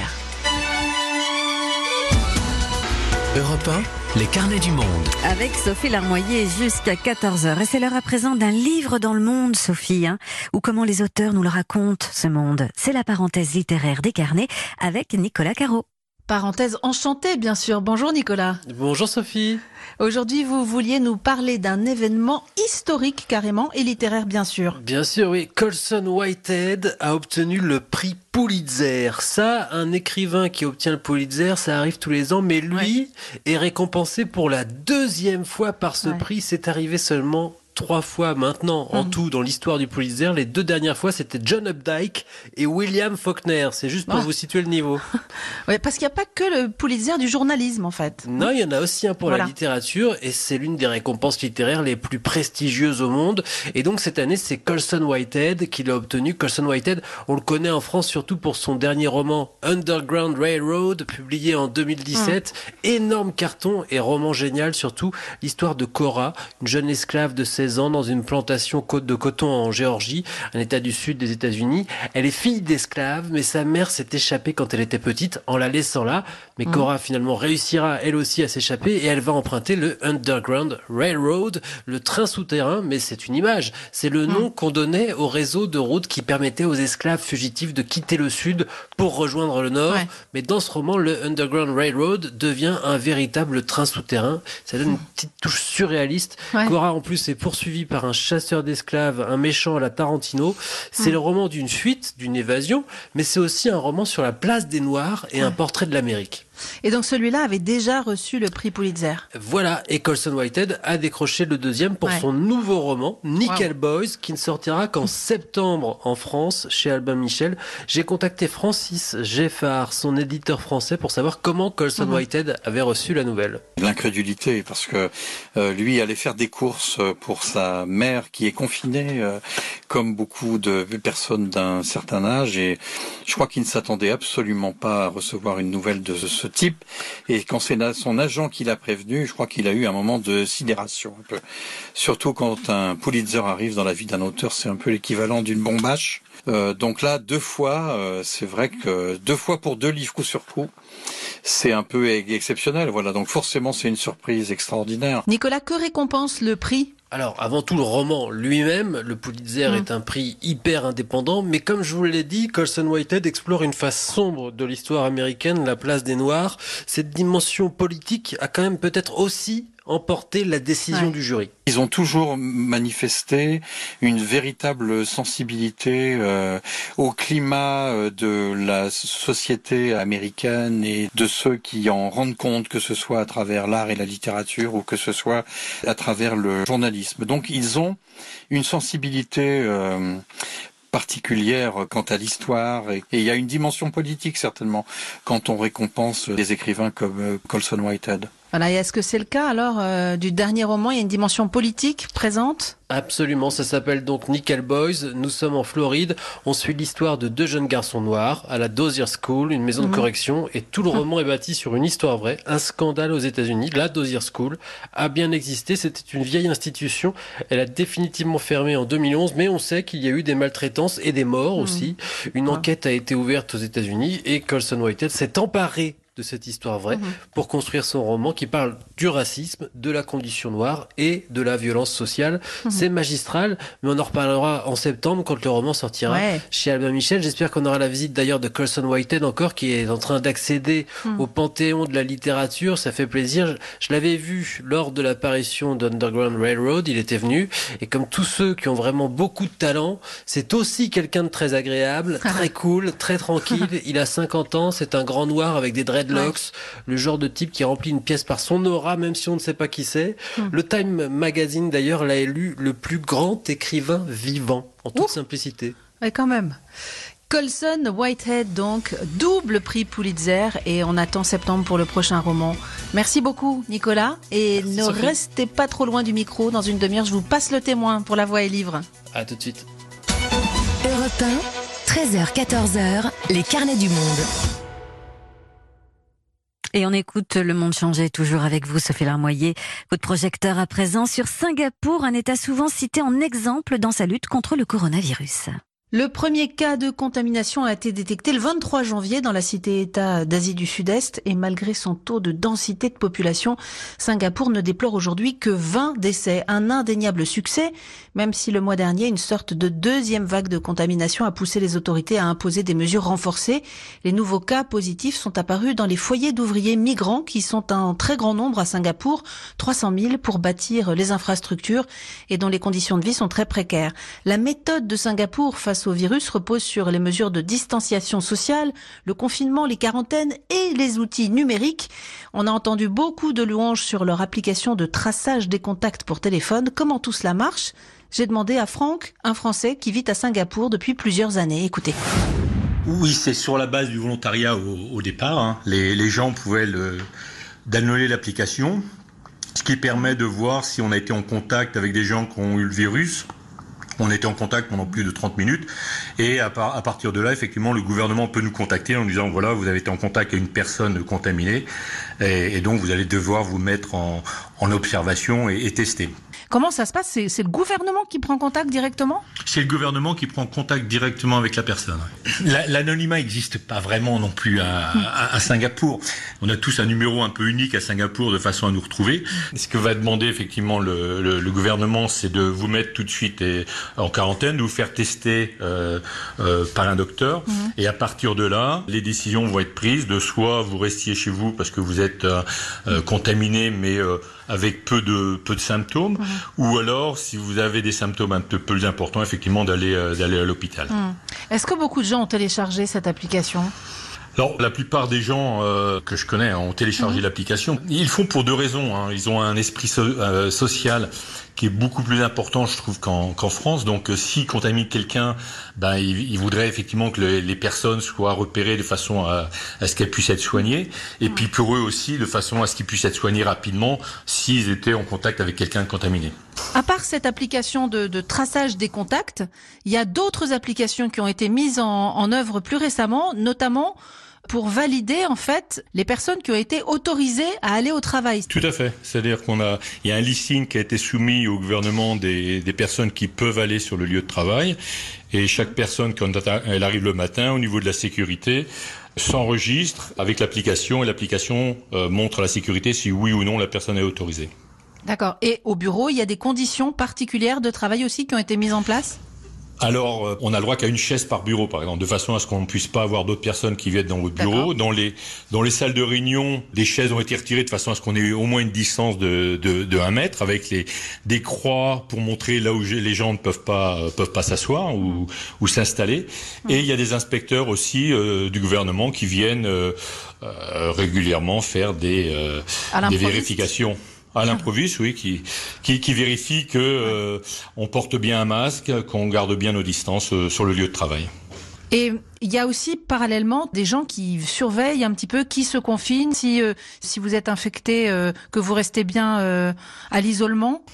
Europe un, les carnets du monde. Avec Sophie Larmoyer jusqu'à quatorze heures. Et c'est l'heure à présent d'un livre dans le monde, Sophie, hein, ou comment les auteurs nous le racontent, ce monde. C'est la parenthèse littéraire des carnets avec Nicolas Caro. Parenthèse enchantée, bien sûr. Bonjour Nicolas. Bonjour Sophie. Aujourd'hui, vous vouliez nous parler d'un événement historique carrément et littéraire, bien sûr. Bien sûr, oui. Colson Whitehead a obtenu le prix Pulitzer. Ça, un écrivain qui obtient le Pulitzer, ça arrive tous les ans, mais lui ouais. est récompensé pour la deuxième fois par ce ouais. prix. C'est arrivé seulement trois fois maintenant en mmh. tout dans l'histoire du Pulitzer. Les deux dernières fois, c'était John Updike et William Faulkner. C'est juste pour oh. vous situer le niveau. Oui, parce qu'il n'y a pas que le Pulitzer du journalisme, en fait. Non, il y en a aussi un pour voilà. la littérature et c'est l'une des récompenses littéraires les plus prestigieuses au monde. Et donc, cette année, c'est Colson Whitehead qui l'a obtenu. Colson Whitehead, on le connaît en France surtout pour son dernier roman Underground Railroad, publié en deux mille dix-sept. Mmh. Énorme carton et roman génial, surtout l'histoire de Cora, une jeune esclave de seize ans dans une plantation côte de coton en Géorgie, un état du sud des États-Unis. Elle est fille d'esclave, mais sa mère s'est échappée quand elle était petite en la laissant là. Mais mmh. Cora finalement réussira elle aussi à s'échapper et elle va emprunter le Underground Railroad, le train souterrain, mais c'est une image. C'est le nom mmh. qu'on donnait au réseau de routes qui permettait aux esclaves fugitifs de quitter le sud pour rejoindre le nord. Ouais. Mais dans ce roman, le Underground Railroad devient un véritable train souterrain. Ça donne une petite touche surréaliste. Ouais. Cora en plus est pour poursuivi par un chasseur d'esclaves, un méchant à la Tarantino. C'est mmh. le roman d'une fuite, d'une évasion, mais c'est aussi un roman sur la place des Noirs et mmh. un portrait de l'Amérique. Et donc celui-là avait déjà reçu le prix Pulitzer. Voilà, et Colson Whitehead a décroché le deuxième pour Ouais. son nouveau roman, Nickel Wow. Boys, qui ne sortira qu'en septembre en France, chez Albin Michel. J'ai contacté Francis Geffard, son éditeur français, pour savoir comment Colson Mhm. Whitehead avait reçu la nouvelle. L'incrédulité, parce que euh, lui allait faire des courses pour sa mère qui est confinée, euh, comme beaucoup de personnes d'un certain âge, et je crois qu'il ne s'attendait absolument pas à recevoir une nouvelle de ce type. Et quand c'est son agent qui l'a prévenu, je crois qu'il a eu un moment de sidération un peu. Surtout quand un Pulitzer arrive dans la vie d'un auteur, c'est un peu l'équivalent d'une bombache. Euh, donc là, deux fois, euh, c'est vrai que deux fois pour deux livres coup sur coup, c'est un peu exceptionnel. Voilà, donc forcément, c'est une surprise extraordinaire. Nicolas, que récompense le prix ? Alors, avant tout, le roman lui-même, le Pulitzer Mm. est un prix hyper indépendant, mais comme je vous l'ai dit, Colson Whitehead explore une face sombre de l'histoire américaine, la place des Noirs. Cette dimension politique a quand même peut-être aussi emporté la décision Ouais. du jury. Ils ont toujours manifesté une véritable sensibilité euh, au climat euh, de la société américaine et de ceux qui en rendent compte, que ce soit à travers l'art et la littérature ou que ce soit à travers le journalisme. Donc ils ont une sensibilité euh, particulière quant à l'histoire, et il y a une dimension politique certainement quand on récompense des écrivains comme euh, Colson Whitehead. Voilà, et est-ce que c'est le cas alors euh, du dernier roman ? Il y a une dimension politique présente ? Absolument, ça s'appelle donc Nickel Boys. Nous sommes en Floride. On suit l'histoire de deux jeunes garçons noirs à la Dozier School, une maison Mhm. de correction, et tout le roman est bâti sur une histoire vraie, un scandale aux États-Unis. La Dozier School a bien existé, c'était une vieille institution. Elle a définitivement fermé en deux mille onze, mais on sait qu'il y a eu des maltraitances et des morts Mhm. aussi. Une enquête a été ouverte aux États-Unis et Colson Whitehead s'est emparé de cette histoire vraie Mhm. pour construire son roman qui parle du racisme, de la condition noire et de la violence sociale. Mhm. C'est magistral, mais on en reparlera en septembre quand le roman sortira Ouais. chez Albin Michel. J'espère qu'on aura la visite d'ailleurs de Colson Whitehead encore, qui est en train d'accéder Mhm. au panthéon de la littérature. Ça fait plaisir. Je, je l'avais vu lors de l'apparition d'Underground Railroad, il était venu, et comme tous ceux qui ont vraiment beaucoup de talent, c'est aussi quelqu'un de très agréable, très cool, très tranquille. Il a cinquante ans, c'est un grand noir avec des dreadlocks, le genre de type qui remplit une pièce par son aura, même si on ne sait pas qui c'est. Hmm. Le Time Magazine, d'ailleurs, l'a élu le plus grand écrivain vivant, en toute simplicité. Oui, quand même. Colson Whitehead, donc, double prix Pulitzer, et on attend septembre pour le prochain roman. Merci beaucoup, Nicolas. Et ne Sophie. restez pas trop loin du micro. Dans une demi-heure, je vous passe le témoin pour La Voix et Livre. À tout de suite. Europe un, treize heures quatorze heures, les carnets du monde. Et on écoute Le Monde changer, toujours avec vous, Sophie Larmoyer. Coup de projecteur à présent sur Singapour, un État souvent cité en exemple dans sa lutte contre le coronavirus. Le premier cas de contamination a été détecté le vingt-trois janvier dans la cité-État d'Asie du Sud-Est, et malgré son taux de densité de population, Singapour ne déplore aujourd'hui que vingt décès. Un indéniable succès, même si le mois dernier, une sorte de deuxième vague de contamination a poussé les autorités à imposer des mesures renforcées. Les nouveaux cas positifs sont apparus dans les foyers d'ouvriers migrants qui sont en très grand nombre à Singapour, trois cent mille pour bâtir les infrastructures et dont les conditions de vie sont très précaires. La méthode de Singapour face au virus repose sur les mesures de distanciation sociale, le confinement, les quarantaines et les outils numériques. On a entendu beaucoup de louanges sur leur application de traçage des contacts pour téléphone. Comment tout cela marche ? J'ai demandé à Franck, un Français qui vit à Singapour depuis plusieurs années. Écoutez. Oui, c'est sur la base du volontariat au, au départ. Hein. Les, les gens pouvaient le, d'annuler l'application, ce qui permet de voir si on a été en contact avec des gens qui ont eu le virus. On était en contact pendant plus de trente minutes, et à, par, à partir de là, effectivement, le gouvernement peut nous contacter en nous disant voilà, vous avez été en contact avec une personne contaminée, et, et donc vous allez devoir vous mettre en, en observation et, et tester. Comment ça se passe ? c'est, c'est le gouvernement qui prend contact directement ? C'est le gouvernement qui prend contact directement avec la personne. La, l'anonymat n'existe pas vraiment non plus à, à, à Singapour. On a tous un numéro un peu unique à Singapour de façon à nous retrouver. Ce que va demander effectivement le, le, le gouvernement, c'est de vous mettre tout de suite et, en quarantaine, de vous faire tester euh, euh, par un docteur. Mmh. Et à partir de là, les décisions vont être prises de soit vous restiez chez vous parce que vous êtes euh, euh, contaminé, mais euh, avec peu de peu de symptômes, mmh. ou alors si vous avez des symptômes un peu plus importants, effectivement d'aller euh, d'aller à l'hôpital. Mmh. Est-ce que beaucoup de gens ont téléchargé cette application ? Alors, la plupart des gens euh, que je connais ont téléchargé mmh. l'application. Ils le font pour deux raisons. Hein. Ils ont un esprit so- euh, social qui est beaucoup plus important, je trouve, qu'en, qu'en France. Donc, euh, s'ils contaminent quelqu'un, ben, ils, ils voudraient effectivement que le, les personnes soient repérées de façon à, à ce qu'elles puissent être soignées. Et mmh. puis, pour eux aussi, de façon à ce qu'ils puissent être soignés rapidement s'ils étaient en contact avec quelqu'un contaminé. À part cette application de, de traçage des contacts, il y a d'autres applications qui ont été mises en, en œuvre plus récemment, notamment pour valider en fait les personnes qui ont été autorisées à aller au travail. Tout à fait. C'est-à-dire qu'on a, il y a un listing qui a été soumis au gouvernement des, des personnes qui peuvent aller sur le lieu de travail, et chaque personne quand elle arrive le matin au niveau de la sécurité s'enregistre avec l'application et l'application euh, montre à la sécurité si oui ou non la personne est autorisée. D'accord. Et au bureau, il y a des conditions particulières de travail aussi qui ont été mises en place ? Alors, on a le droit qu'à une chaise par bureau, par exemple, de façon à ce qu'on ne puisse pas avoir d'autres personnes qui viennent dans votre bureau. Dans les, dans les salles de réunion, des chaises ont été retirées de façon à ce qu'on ait au moins une distance de, de, de un mètre, avec les, des croix pour montrer là où les gens ne peuvent pas, peuvent pas s'asseoir ou, ou s'installer. Et il y a des inspecteurs aussi euh, du gouvernement qui viennent euh, euh, régulièrement faire des, euh, des vérifications. À l'improviste, oui, qui, qui, qui vérifie que euh, on porte bien un masque, qu'on garde bien nos distances euh, sur le lieu de travail. Et il y a aussi parallèlement des gens qui surveillent un petit peu qui se confine, si euh, si vous êtes infecté, euh, que vous restez bien euh, à l'isolement.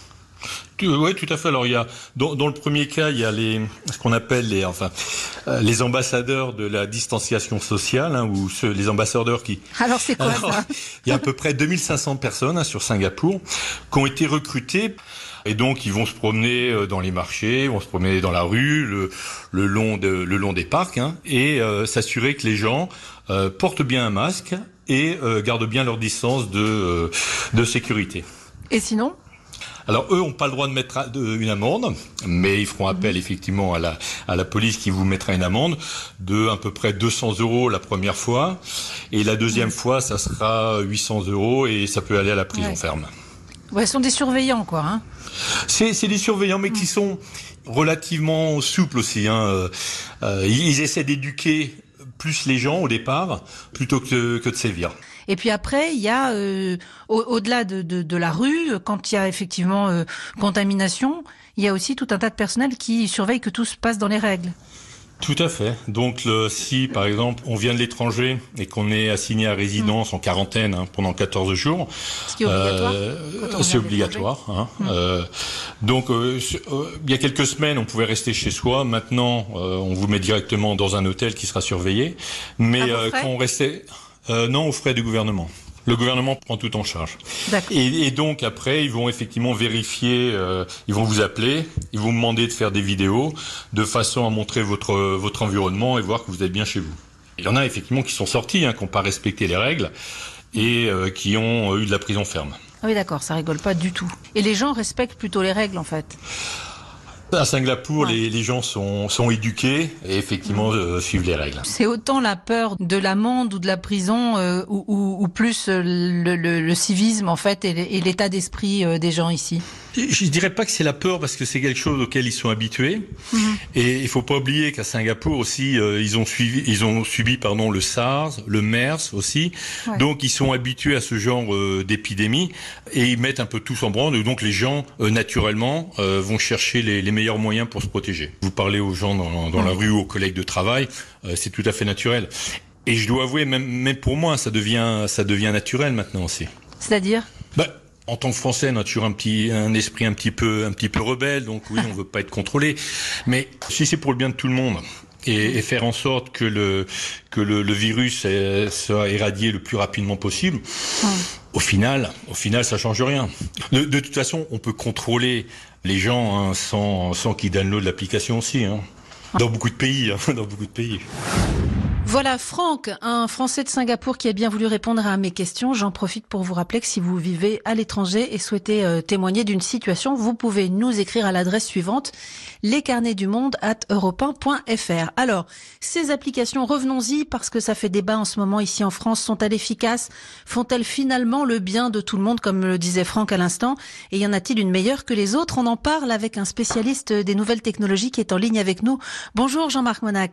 Oui, tout à fait. Alors il y a dans, dans le premier cas, il y a les ce qu'on appelle les enfin euh, les ambassadeurs de la distanciation sociale, hein, ou ceux, les ambassadeurs qui. Alors c'est quoi Alors, ça Il y a à peu près deux mille cinq cents personnes hein, sur Singapour qui ont été recrutées. Et donc ils vont se promener dans les marchés, vont se promener dans la rue, le, le long de, le long des parcs, hein, et euh, s'assurer que les gens euh, portent bien un masque et euh, gardent bien leur distance de euh, de sécurité. Et sinon? Alors eux n'ont pas le droit de mettre une amende, mais ils feront appel effectivement à la à la police qui vous mettra une amende de à peu près deux cents euros la première fois, et la deuxième fois ça sera huit cents euros et ça peut aller à la prison ouais. ferme. Ouais, ce sont des surveillants quoi. Hein. C'est c'est des surveillants mais mmh. qui sont relativement souples aussi. Hein. Euh, ils essaient d'éduquer plus les gens au départ plutôt que que de sévir. Et puis après, il y a, euh, au, au-delà de, de, de la rue, quand il y a effectivement euh, contamination, il y a aussi tout un tas de personnel qui surveille que tout se passe dans les règles. Tout à fait. Donc le, si, par exemple, on vient de l'étranger et qu'on est assigné à résidence mmh. en quarantaine hein, pendant quatorze jours... Ce qui est obligatoire euh, C'est obligatoire. Hein, mmh. euh, donc, euh, euh, il y a quelques semaines, on pouvait rester chez soi. Maintenant, euh, on vous met directement dans un hôtel qui sera surveillé. Mais euh, quand on restait... Euh, non, aux frais du gouvernement. Le gouvernement prend tout en charge. D'accord. Et, et donc après, ils vont effectivement vérifier, euh, ils vont vous appeler, ils vont vous demander de faire des vidéos de façon à montrer votre votre environnement et voir que vous êtes bien chez vous. Il y en a effectivement qui sont sortis, hein, qui n'ont pas respecté les règles et euh, qui ont eu de la prison ferme. Ah oui, d'accord, ça rigole pas du tout. Et les gens respectent plutôt les règles en fait. À Singapour, ouais. les, les gens sont, sont éduqués et effectivement euh, suivent les règles. C'est autant la peur de l'amende ou de la prison euh, ou, ou, ou plus le, le, le civisme en fait et, et l'état d'esprit euh, des gens ici. Je ne dirais pas que c'est la peur parce que c'est quelque chose auquel ils sont habitués. Mmh. Et il faut pas oublier qu'à Singapour aussi, euh, ils ont suivi, ils ont subi pardon le SARS, le MERS aussi. Ouais. Donc ils sont habitués à ce genre euh, d'épidémie et ils mettent un peu tous en branle. Donc les gens euh, naturellement euh, vont chercher les, les meilleurs moyens pour se protéger. Vous parlez aux gens dans, dans mmh. la rue, aux collègues de travail, euh, c'est tout à fait naturel. Et je dois avouer, même, même pour moi, ça devient, ça devient naturel maintenant aussi. C'est-à-dire bah, en tant que Français, on a toujours un petit, un esprit un petit peu, un petit peu rebelle, donc oui, on veut pas être contrôlé. Mais si c'est pour le bien de tout le monde et, et faire en sorte que le, que le, le virus est, soit éradié le plus rapidement possible, hum. au final, au final, ça change rien. De, de toute façon, on peut contrôler les gens hein, sans, sans qu'ils downloadent l'application aussi. Hein. Dans beaucoup de pays, hein, dans beaucoup de pays. Voilà, Franck, un Français de Singapour qui a bien voulu répondre à mes questions. J'en profite pour vous rappeler que si vous vivez à l'étranger et souhaitez euh, témoigner d'une situation, vous pouvez nous écrire à l'adresse suivante, lescarnetsdumonde arobase europe un point f r. Alors, ces applications, revenons-y parce que ça fait débat en ce moment ici en France. Sont-elles efficaces? Font-elles finalement le bien de tout le monde, comme le disait Franck à l'instant? Et y en a-t-il une meilleure que les autres? On en parle avec un spécialiste des nouvelles technologies qui est en ligne avec nous. Bonjour Jean-Marc Monac.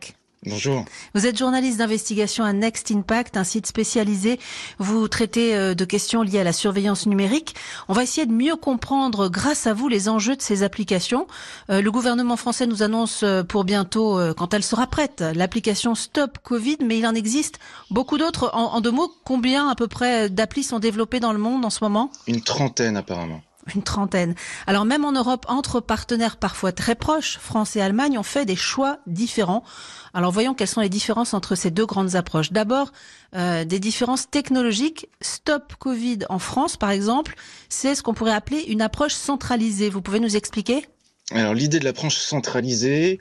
Bonjour. Vous êtes journaliste d'investigation à Next Impact, un site spécialisé. Vous traitez de questions liées à la surveillance numérique. On va essayer de mieux comprendre, grâce à vous, les enjeux de ces applications. Euh, le gouvernement français nous annonce pour bientôt, euh, quand elle sera prête, l'application Stop Covid, mais il en existe beaucoup d'autres. En, en deux mots, combien à peu près d'applis sont développées dans le monde en ce moment ? Une trentaine apparemment. Une trentaine. Alors même en Europe, entre partenaires parfois très proches, France et Allemagne ont fait des choix différents. Alors voyons quelles sont les différences entre ces deux grandes approches. D'abord, euh, des différences technologiques. Stop Covid en France, par exemple, c'est ce qu'on pourrait appeler une approche centralisée. Vous pouvez nous expliquer ? Alors l'idée de l'approche centralisée,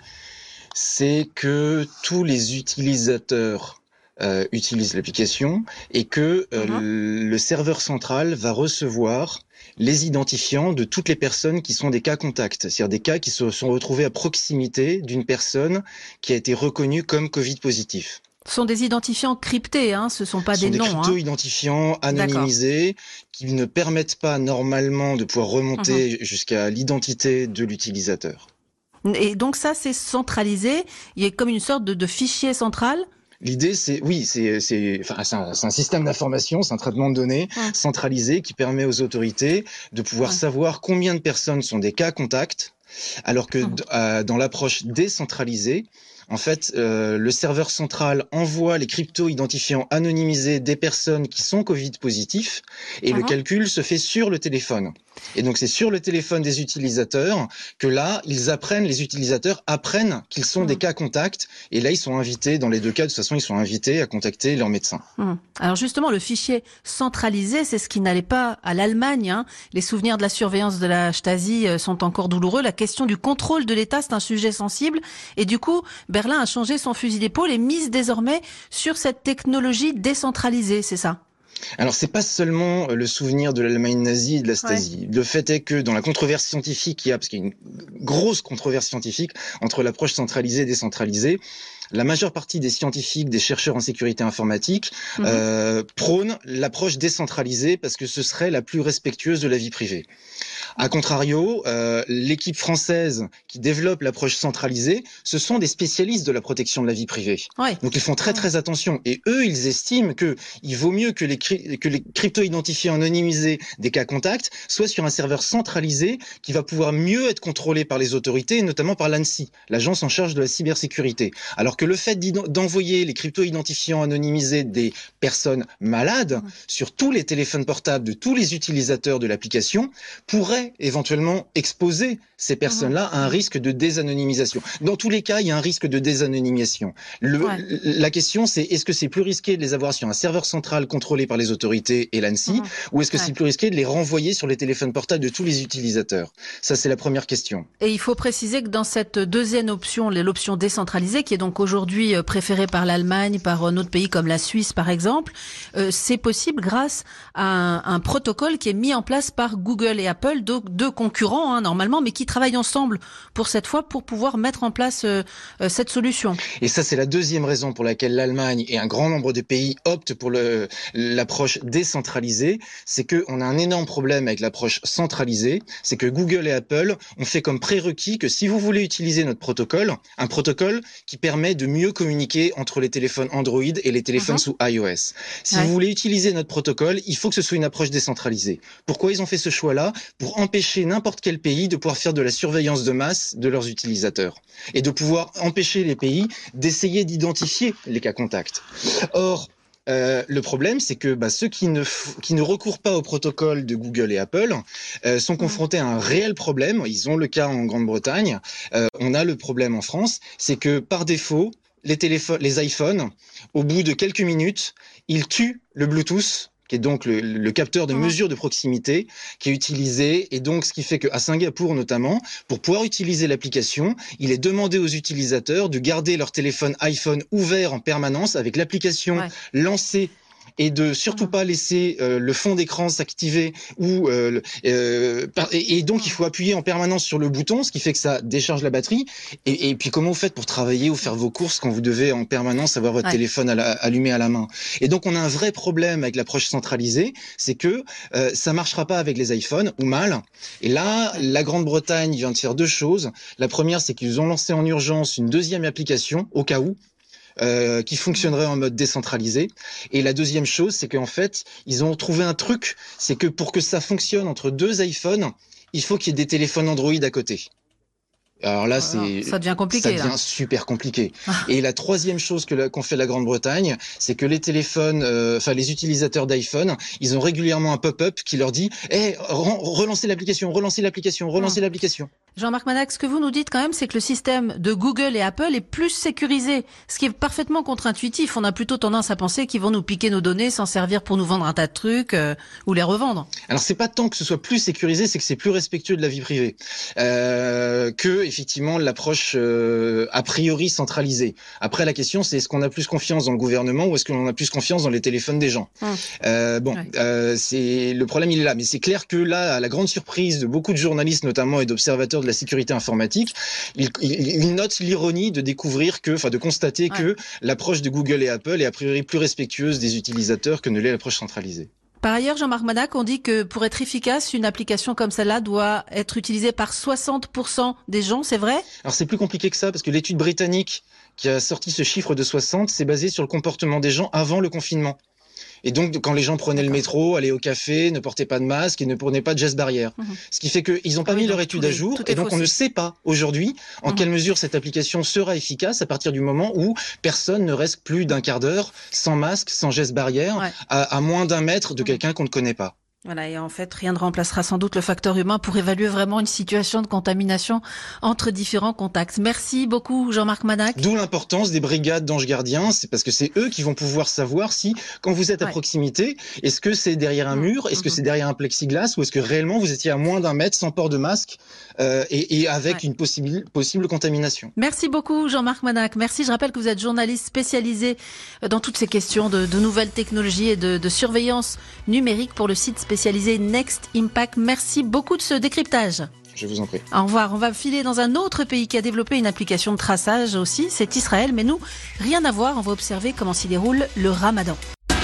c'est que tous les utilisateurs euh, utilisent l'application et que euh, uh-huh. le serveur central va recevoir les identifiants de toutes les personnes qui sont des cas contacts, c'est-à-dire des cas qui se sont retrouvés à proximité d'une personne qui a été reconnue comme Covid positif. Ce sont des identifiants cryptés, hein, ce sont pas ce des sont noms. Des crypto-identifiants hein. anonymisés D'accord. qui ne permettent pas normalement de pouvoir remonter uh-huh. jusqu'à l'identité de l'utilisateur. Et donc ça, c'est centralisé, il y a comme une sorte de, de fichier central. L'idée, c'est oui, c'est c'est enfin c'est un, c'est un système d'information, c'est un traitement de données ouais. centralisé qui permet aux autorités de pouvoir ouais. savoir combien de personnes sont des cas contacts, alors que mmh. euh, dans l'approche décentralisée, en fait, euh, le serveur central envoie les crypto-identifiants anonymisés des personnes qui sont Covid positifs et mmh. le calcul se fait sur le téléphone. Et donc c'est sur le téléphone des utilisateurs que là, ils apprennent, les utilisateurs apprennent qu'ils sont mmh. des cas contacts et là ils sont invités, dans les deux cas de toute façon ils sont invités à contacter leur médecin. Mmh. Alors justement le fichier centralisé, c'est ce qui n'allait pas à l'Allemagne, hein. Les souvenirs de la surveillance de la Stasi sont encore douloureux, la question du contrôle de l'État c'est un sujet sensible et du coup Berlin a changé son fusil d'épaule et mise désormais sur cette technologie décentralisée, c'est ça ? Alors c'est pas seulement le souvenir de l'Allemagne nazie et de la Stasi. Ouais. Le fait est que dans la controverse scientifique qu'il y a, parce qu'il y a une grosse controverse scientifique entre l'approche centralisée et décentralisée, la majeure partie des scientifiques, des chercheurs en sécurité informatique mmh. euh, prônent l'approche décentralisée parce que ce serait la plus respectueuse de la vie privée. A contrario, euh, l'équipe française qui développe l'approche centralisée, ce sont des spécialistes de la protection de la vie privée. Ouais. Donc ils font très très attention. Et eux, ils estiment que il vaut mieux que les, cri- que les crypto-identifiants anonymisés des cas contacts soient sur un serveur centralisé qui va pouvoir mieux être contrôlé par les autorités, et notamment par l'ANSSI, l'agence en charge de la cybersécurité. Alors que le fait d'envoyer les crypto-identifiants anonymisés des personnes malades mmh. sur tous les téléphones portables de tous les utilisateurs de l'application pourrait éventuellement exposer ces personnes-là à un risque de désanonymisation. Dans tous les cas, il y a un risque de désanonymisation. Le, ouais. La question, c'est est-ce que c'est plus risqué de les avoir sur un serveur central contrôlé par les autorités et l'ANSSI, mmh. ou est-ce que ouais. c'est plus risqué de les renvoyer sur les téléphones portables de tous les utilisateurs ? Ça, c'est la première question. Et il faut préciser que dans cette deuxième option, l'option décentralisée, qui est donc aujourd'hui préférée par l'Allemagne, par un autre pays comme la Suisse, par exemple, euh, c'est possible grâce à un, un protocole qui est mis en place par Google et Apple, deux, deux concurrents hein, normalement, mais qui travaillent ensemble pour cette fois pour pouvoir mettre en place euh, euh, cette solution. Et ça, c'est la deuxième raison pour laquelle l'Allemagne et un grand nombre de pays optent pour le, l'approche décentralisée, c'est qu'on a un énorme problème avec l'approche centralisée, c'est que Google et Apple ont fait comme prérequis que si vous voulez utiliser notre protocole, un protocole qui permet de mieux communiquer entre les téléphones Android et les téléphones uh-huh. sous iOS. Si ouais. vous voulez utiliser notre protocole, il faut que ce soit une approche décentralisée. Pourquoi ils ont fait ce choix-là ? Pour empêcher n'importe quel pays de pouvoir faire de la surveillance de masse de leurs utilisateurs et de pouvoir empêcher les pays d'essayer d'identifier les cas contacts. Or, Euh, le problème, c'est que bah, ceux qui ne, f- qui ne recourent pas au protocole de Google et Apple euh, sont confrontés à un réel problème. Ils ont le cas en Grande-Bretagne. Euh, on a le problème en France. C'est que par défaut, les téléphones, les iPhones, au bout de quelques minutes, ils tuent le Bluetooth, qui est donc le, le capteur de mesure de proximité qui est utilisé, et donc ce qui fait qu'à Singapour notamment, pour pouvoir utiliser l'application, il est demandé aux utilisateurs de garder leur téléphone iPhone ouvert en permanence avec l'application ouais. lancée et de surtout pas laisser euh, le fond d'écran s'activer ou euh, euh, et, et donc il faut appuyer en permanence sur le bouton, ce qui fait que ça décharge la batterie. Et, et puis comment vous faites pour travailler ou faire vos courses quand vous devez en permanence avoir votre ouais. téléphone à la, allumé à la main? Et donc on a un vrai problème avec l'approche centralisée, c'est que euh, ça marchera pas avec les iPhones ou mal. Et là, la Grande-Bretagne vient de faire deux choses. La première, c'est qu'ils ont lancé en urgence une deuxième application au cas où. euh, qui fonctionnerait en mode décentralisé. Et la deuxième chose, c'est qu'en fait, ils ont trouvé un truc, c'est que pour que ça fonctionne entre deux iPhones, il faut qu'il y ait des téléphones Android à côté. Alors là, c'est ça devient compliqué. Ça devient là. super compliqué. Et la troisième chose que qu'ont fait la Grande-Bretagne, c'est que les téléphones, euh, enfin les utilisateurs d'iPhone, ils ont régulièrement un pop-up qui leur dit "Eh, relancez l'application, relancez l'application, relancez ah. l'application." Jean-Marc Manac, ce que vous nous dites quand même, c'est que le système de Google et Apple est plus sécurisé, ce qui est parfaitement contre-intuitif. On a plutôt tendance à penser qu'ils vont nous piquer nos données, s'en servir pour nous vendre un tas de trucs euh, ou les revendre. Alors c'est pas tant que ce soit plus sécurisé, c'est que c'est plus respectueux de la vie privée euh, que effectivement l'approche euh, a priori centralisée. Après la question, c'est est-ce qu'on a plus confiance dans le gouvernement ou est-ce qu'on a plus confiance dans les téléphones des gens. Hum. euh, Bon, ouais. euh, c'est le problème, il est là, mais c'est clair que là, à la grande surprise de beaucoup de journalistes notamment et d'observateurs de la sécurité informatique, il, il, il note l'ironie de découvrir que, enfin de constater ouais. que l'approche de Google et Apple est a priori plus respectueuse des utilisateurs que ne l'est l'approche centralisée. Par ailleurs, Jean-Marc Manac, on dit que pour être efficace, une application comme celle-là doit être utilisée par soixante pour cent des gens, c'est vrai ? Alors c'est plus compliqué que ça, parce que l'étude britannique qui a sorti ce chiffre de soixante, c'est basé sur le comportement des gens avant le confinement. Et donc, quand les gens prenaient le métro, allaient au café, ne portaient pas de masque et ne prenaient pas de gestes barrières. Mmh. Ce qui fait qu'ils n'ont pas ah oui, mis leur étude à jour. Et donc, on ne sait pas aujourd'hui en mmh. quelle mesure cette application sera efficace à partir du moment où personne ne reste plus d'un quart d'heure sans masque, sans gestes barrières, ouais. à, à moins d'un mètre de quelqu'un qu'on ne connaît pas. Voilà, et en fait, rien ne remplacera sans doute le facteur humain pour évaluer vraiment une situation de contamination entre différents contacts. Merci beaucoup, Jean-Marc Manac. D'où l'importance des brigades d'anges gardiens, c'est parce que c'est eux qui vont pouvoir savoir si, quand vous êtes à ouais. proximité, est-ce que c'est derrière un mur, est-ce mmh. que c'est derrière un plexiglas, ou est-ce que réellement vous étiez à moins d'un mètre sans port de masque euh, et, et avec ouais. une possible, possible contamination. Merci beaucoup, Jean-Marc Manac. Merci, je rappelle que vous êtes journaliste spécialisé dans toutes ces questions de, de nouvelles technologies et de, de surveillance numérique pour le site spécialisé spécialisé Next Impact. Merci beaucoup de ce décryptage. Je vous en prie. Au revoir. On va filer dans un autre pays qui a développé une application de traçage aussi, c'est Israël. Mais nous, rien à voir, on va observer comment s'y déroule le Ramadan.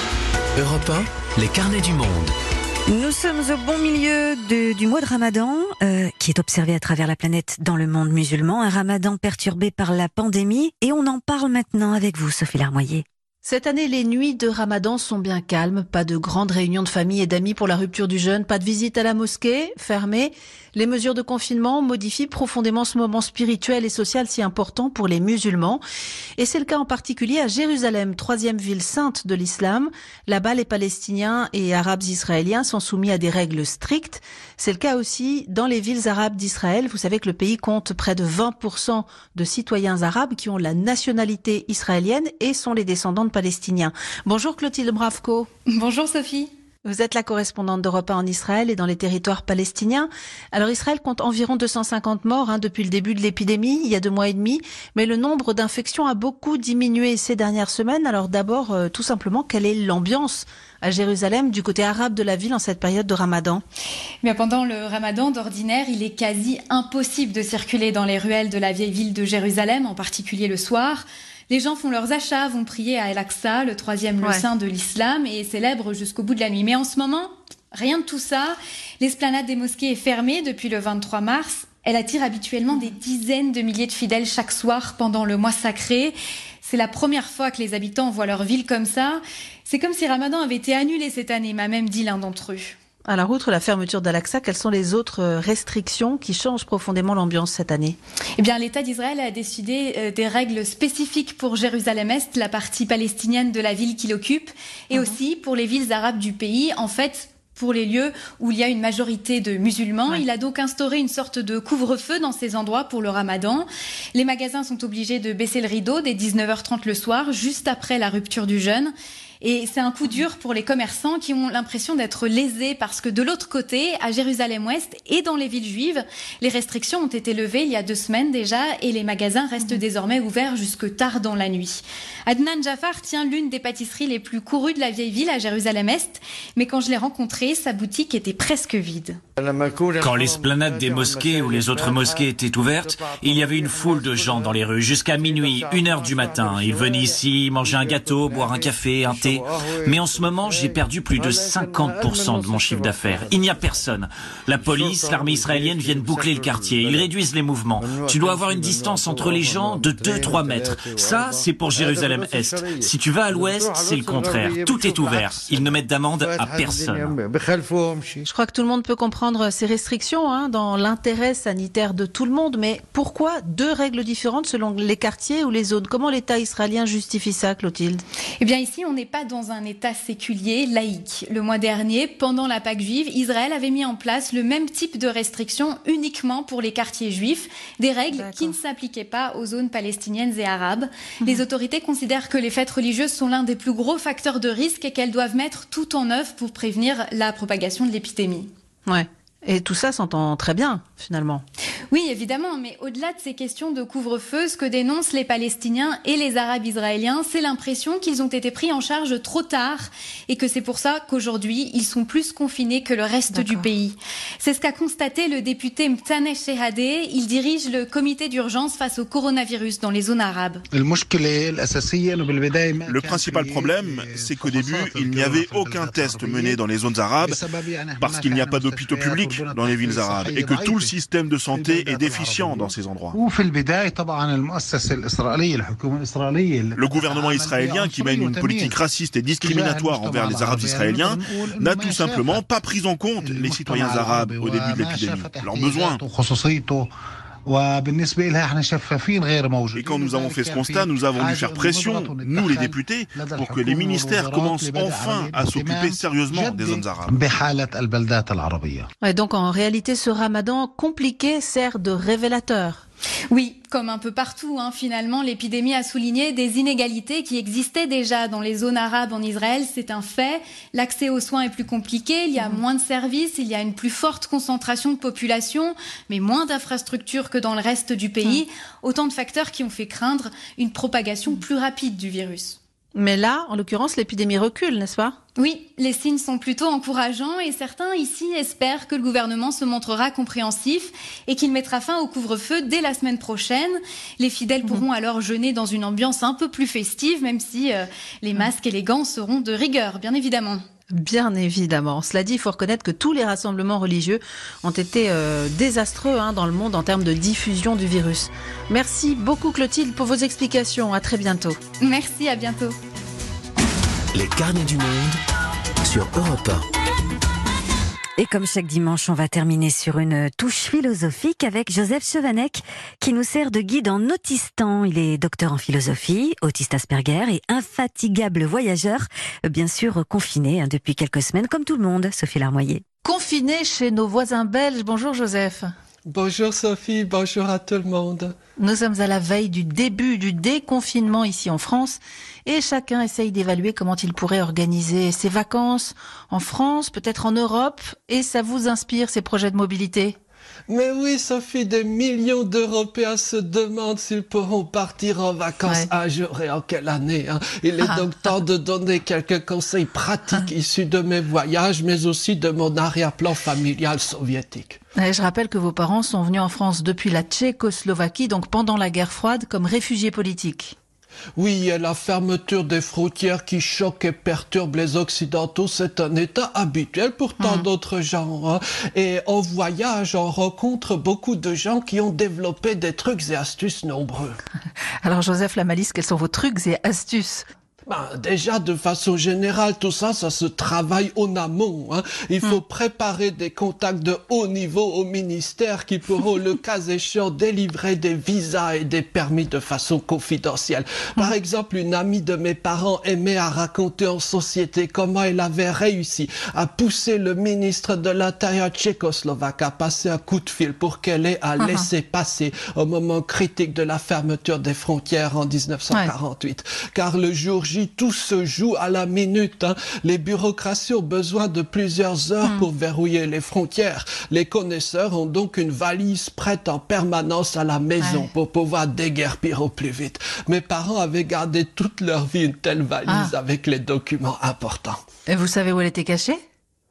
Europe un, les carnets du monde. Nous sommes au bon milieu de, du mois de Ramadan, euh, qui est observé à travers la planète dans le monde musulman. Un Ramadan perturbé par la pandémie. Et on en parle maintenant avec vous, Sophie Larmoyer. Cette année, les nuits de Ramadan sont bien calmes. Pas de grandes réunions de famille et d'amis pour la rupture du jeûne. Pas de visite à la mosquée, fermée. Les mesures de confinement modifient profondément ce moment spirituel et social si important pour les musulmans. Et c'est le cas en particulier à Jérusalem, troisième ville sainte de l'islam. Là-bas, les Palestiniens et Arabes israéliens sont soumis à des règles strictes. C'est le cas aussi dans les villes arabes d'Israël. Vous savez que le pays compte près de vingt pour cent de citoyens arabes qui ont la nationalité israélienne et sont les descendants de Palestiniens. Bonjour Clotilde Bravko. Bonjour Sophie. Vous êtes la correspondante d'Europe un en Israël et dans les territoires palestiniens. Alors Israël compte environ deux cent cinquante morts hein, depuis le début de l'épidémie, il y a deux mois et demi, mais le nombre d'infections a beaucoup diminué ces dernières semaines. Alors d'abord, euh, tout simplement, quelle est l'ambiance à Jérusalem, du côté arabe de la ville en cette période de Ramadan? Bien, pendant le Ramadan, d'ordinaire, il est quasi impossible de circuler dans les ruelles de la vieille ville de Jérusalem, en particulier le soir. Les gens font leurs achats, vont prier à El-Aqsa, le troisième lieu ouais. saint de l'islam, et célèbrent jusqu'au bout de la nuit. Mais en ce moment, rien de tout ça. L'esplanade des mosquées est fermée depuis le vingt-trois mars. Elle attire habituellement des dizaines de milliers de fidèles chaque soir pendant le mois sacré. C'est la première fois que les habitants voient leur ville comme ça. C'est comme si Ramadan avait été annulé cette année, m'a même dit l'un d'entre eux. Alors, outre la fermeture d'Al-Aqsa, quelles sont les autres restrictions qui changent profondément l'ambiance cette année? Eh bien, l'État d'Israël a décidé des règles spécifiques pour Jérusalem-Est, la partie palestinienne de la ville qu'il occupe, et mmh. aussi pour les villes arabes du pays. En fait, pour les lieux où il y a une majorité de musulmans. Ouais. Il a donc instauré une sorte de couvre-feu dans ces endroits pour le Ramadan. Les magasins sont obligés de baisser le rideau dès dix-neuf heures trente le soir, juste après la rupture du jeûne. Et c'est un coup dur pour les commerçants qui ont l'impression d'être lésés parce que de l'autre côté, à Jérusalem-Ouest et dans les villes juives, les restrictions ont été levées il y a deux semaines déjà et les magasins restent mmh. désormais ouverts jusque tard dans la nuit. Adnan Jafar tient l'une des pâtisseries les plus courues de la vieille ville à Jérusalem-Est, mais quand je l'ai rencontré, sa boutique était presque vide. Quand l'esplanade des mosquées ou les autres mosquées étaient ouvertes, il y avait une foule de gens dans les rues jusqu'à minuit, une heure du matin. Ils venaient ici manger un gâteau, boire un café, un thé. l'activité. Mais en ce moment, j'ai perdu plus de cinquante pour cent de mon chiffre d'affaires. Il n'y a personne. La police, l'armée israélienne viennent boucler le quartier. Ils réduisent les mouvements. Tu dois avoir une distance entre les gens de deux à trois mètres. Ça, c'est pour Jérusalem-Est. Si tu vas à l'ouest, c'est le contraire. Tout est ouvert. Ils ne mettent d'amende à personne. Je crois que tout le monde peut comprendre ces restrictions hein, dans l'intérêt sanitaire de tout le monde. Mais pourquoi deux règles différentes selon les quartiers ou les zones? Comment l'État israélien justifie ça, Clotilde? Eh bien ici, on n'est pas dans un État séculier, laïque. Le mois dernier, pendant la Pâque juive, Israël avait mis en place le même type de restrictions uniquement pour les quartiers juifs, des règles D'accord. qui ne s'appliquaient pas aux zones palestiniennes et arabes. Mmh. Les autorités considèrent que les fêtes religieuses sont l'un des plus gros facteurs de risque et qu'elles doivent mettre tout en œuvre pour prévenir la propagation de l'épidémie. Ouais. Et tout ça s'entend très bien, finalement. Oui, évidemment, mais au-delà de ces questions de couvre-feu, ce que dénoncent les Palestiniens et les Arabes israéliens, c'est l'impression qu'ils ont été pris en charge trop tard et que c'est pour ça qu'aujourd'hui, ils sont plus confinés que le reste D'accord. du pays. C'est ce qu'a constaté le député Mtane Shehadeh. Il dirige le comité d'urgence face au coronavirus dans les zones arabes. Le principal problème, c'est qu'au début, il n'y avait aucun test mené dans les zones arabes parce qu'il n'y a pas d'hôpitaux publics dans les villes arabes et que tout le système de santé est déficient dans ces endroits. Le gouvernement israélien, qui mène une politique raciste et discriminatoire envers les Arabes israéliens, n'a tout simplement pas pris en compte les citoyens arabes au début de l'épidémie, leurs besoins. Et quand nous avons fait ce constat, nous avons dû faire pression, nous les députés, pour que les ministères commencent enfin à s'occuper sérieusement des zones arabes. Ouais, donc en réalité, ce ramadan compliqué sert de révélateur. Oui, comme un peu partout, hein, finalement, l'épidémie a souligné des inégalités qui existaient déjà dans les zones arabes en Israël. C'est un fait. L'accès aux soins est plus compliqué, il y a moins de services, il y a une plus forte concentration de population, mais moins d'infrastructures que dans le reste du pays. Autant de facteurs qui ont fait craindre une propagation plus rapide du virus. Mais là, en l'occurrence, l'épidémie recule, n'est-ce pas? Oui, les signes sont plutôt encourageants et certains ici espèrent que le gouvernement se montrera compréhensif et qu'il mettra fin au couvre-feu dès la semaine prochaine. Les fidèles pourront alors jeûner dans une ambiance un peu plus festive, même si euh, les masques et les gants seront de rigueur, bien évidemment. Bien évidemment. Cela dit, il faut reconnaître que tous les rassemblements religieux ont été euh, désastreux hein, dans le monde en termes de diffusion du virus. Merci beaucoup Clotilde pour vos explications. À très bientôt. Merci, à bientôt. Les carnets du monde sur Europe un. Et comme chaque dimanche, on va terminer sur une touche philosophique avec Joseph Chevanec qui nous sert de guide en autistan. Il est docteur en philosophie, autiste Asperger et infatigable voyageur, bien sûr confiné hein, depuis quelques semaines comme tout le monde, Sophie Larmoyer. Confiné chez nos voisins belges. Bonjour Joseph. Bonjour Sophie, bonjour à tout le monde. Nous sommes à la veille du début du déconfinement ici en France et chacun essaye d'évaluer comment il pourrait organiser ses vacances en France, peut-être en Europe, et ça vous inspire ces projets de mobilité ? Mais oui, Sophie, des millions d'Européens se demandent s'ils pourront partir en vacances ouais. un jour et en quelle année. Hein. Il est ah. donc temps de donner quelques conseils pratiques ah. issus de mes voyages, mais aussi de mon arrière-plan familial soviétique. Et je rappelle que vos parents sont venus en France depuis la Tchécoslovaquie, donc pendant la guerre froide, comme réfugiés politiques. Oui, et la fermeture des frontières qui choque et perturbe les Occidentaux, c'est un état habituel pour tant mmh. d'autres gens. Hein. Et en voyage, on rencontre beaucoup de gens qui ont développé des trucs et astuces nombreux. Alors Joseph Lamalisse, quels sont vos trucs et astuces ? Ben, déjà, de façon générale, tout ça, ça se travaille en amont. Hein. Il faut mmh. préparer des contacts de haut niveau au ministère qui pourront, le cas échéant, délivrer des visas et des permis de façon confidentielle. Par mmh. exemple, une amie de mes parents aimait à raconter en société comment elle avait réussi à pousser le ministre de l'Intérieur tchécoslovaque à passer un coup de fil pour qu'elle ait à mmh. laisser passer au moment critique de la fermeture des frontières en dix-neuf cent quarante-huit. Ouais. Car le jour J, tout se joue à la minute. Hein. Les bureaucraties ont besoin de plusieurs heures mmh. pour verrouiller les frontières. Les connaisseurs ont donc une valise prête en permanence à la maison ouais. pour pouvoir déguerpir au plus vite. Mes parents avaient gardé toute leur vie une telle valise ah. avec les documents importants. Et vous savez où elle était cachée ?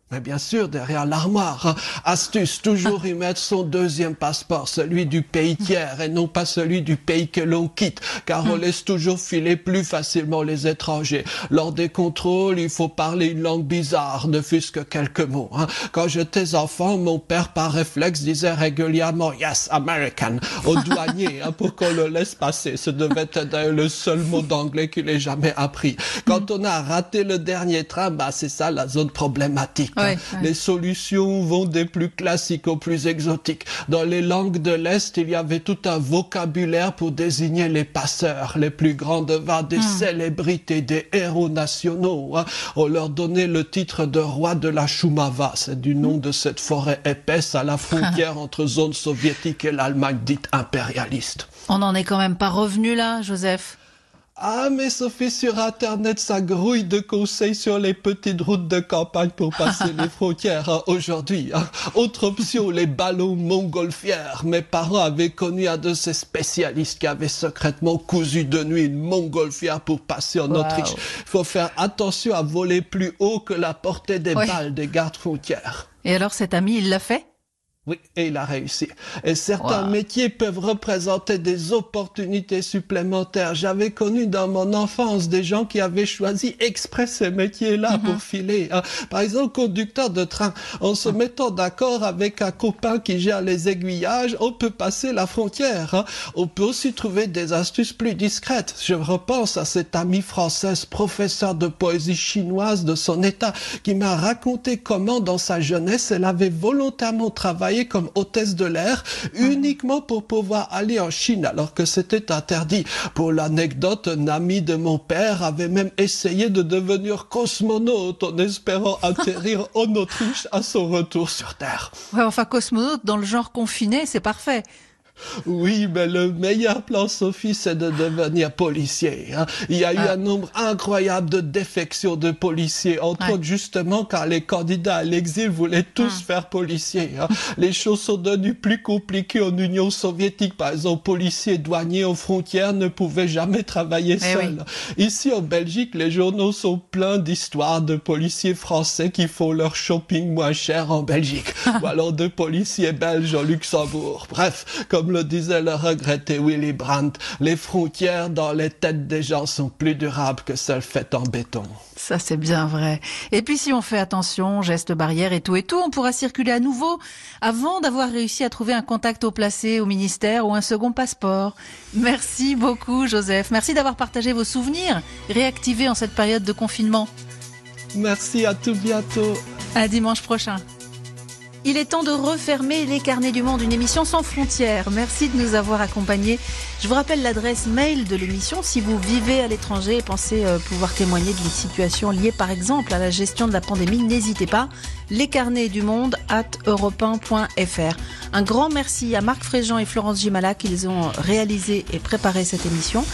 Mais bien sûr, derrière l'armoire. Astuce, toujours y mettre son deuxième passeport, celui du pays tiers et non pas celui du pays que l'on quitte, car on laisse toujours filer plus facilement les étrangers. Lors des contrôles, il faut parler une langue bizarre, ne fût-ce que quelques mots. Hein. Quand j'étais enfant, mon père par réflexe disait régulièrement « Yes, American » au douanier hein, pour qu'on le laisse passer. Ce devait être le seul mot d'anglais qu'il ait jamais appris. Quand on a raté le dernier train, bah c'est ça la zone problématique. Ouais, ouais. Les solutions vont des plus classiques aux plus exotiques. Dans les langues de l'Est, il y avait tout un vocabulaire pour désigner les passeurs. Les plus grands devinrent des mmh. célébrités, des héros nationaux. Hein. On leur donnait le titre de roi de la Shumava. C'est du nom de cette forêt épaisse à la frontière entre zone soviétique et l'Allemagne dite impérialiste. On n'en est quand même pas revenu là, Joseph. Ah, mais Sophie, sur Internet, ça grouille de conseils sur les petites routes de campagne pour passer les frontières hein, aujourd'hui. Hein. Autre option, les ballons montgolfières. Mes parents avaient connu un de ces spécialistes qui avait secrètement cousu de nuit une montgolfière pour passer en wow. Autriche. Il faut faire attention à voler plus haut que la portée des ouais. balles des gardes frontières. Et alors, cet ami, il l'a fait ? Oui, et il a réussi. Et certains wow. métiers peuvent représenter des opportunités supplémentaires. J'avais connu dans mon enfance des gens qui avaient choisi exprès ces métiers-là mm-hmm. pour filer. Hein. Par exemple, conducteur de train. En se mettant d'accord avec un copain qui gère les aiguillages, on peut passer la frontière. Hein. On peut aussi trouver des astuces plus discrètes. Je repense à cette amie française, professeure de poésie chinoise de son état, qui m'a raconté comment, dans sa jeunesse, elle avait volontairement travaillé comme hôtesse de l'air uniquement pour pouvoir aller en Chine alors que c'était interdit. Pour l'anecdote, un ami de mon père avait même essayé de devenir cosmonaute en espérant atterrir en Autriche à son retour sur Terre. Ouais, enfin cosmonaute dans le genre confiné, c'est parfait. Oui, mais le meilleur plan, Sophie, c'est de devenir policier. Hein. Il y a ah. eu un nombre incroyable de défections de policiers, entre ouais. autres justement car les candidats à l'exil voulaient tous hum. faire policier. Hein. Les choses sont devenues plus compliquées en Union soviétique. Par exemple, policiers douaniers aux frontières ne pouvaient jamais travailler eh seuls. Oui. Ici, en Belgique, les journaux sont pleins d'histoires de policiers français qui font leur shopping moins cher en Belgique. Ou alors de policiers belges au Luxembourg. Bref, comme le disait le regretté Willy Brandt, les frontières dans les têtes des gens sont plus durables que celles faites en béton. Ça, c'est bien vrai. Et puis, si on fait attention, gestes barrières et tout et tout, on pourra circuler à nouveau avant d'avoir réussi à trouver un contact haut placé au ministère ou un second passeport. Merci beaucoup, Joseph. Merci d'avoir partagé vos souvenirs réactivés en cette période de confinement. Merci, à tout bientôt. À dimanche prochain. Il est temps de refermer les carnets du monde, une émission sans frontières. Merci de nous avoir accompagnés. Je vous rappelle l'adresse mail de l'émission. Si vous vivez à l'étranger et pensez pouvoir témoigner d'une situation liée par exemple à la gestion de la pandémie, n'hésitez pas. lescarnetsdumonde arobase europe un point f r. Un grand merci à Marc Fréjean et Florence Gimala qu'ils ont réalisé et préparé cette émission.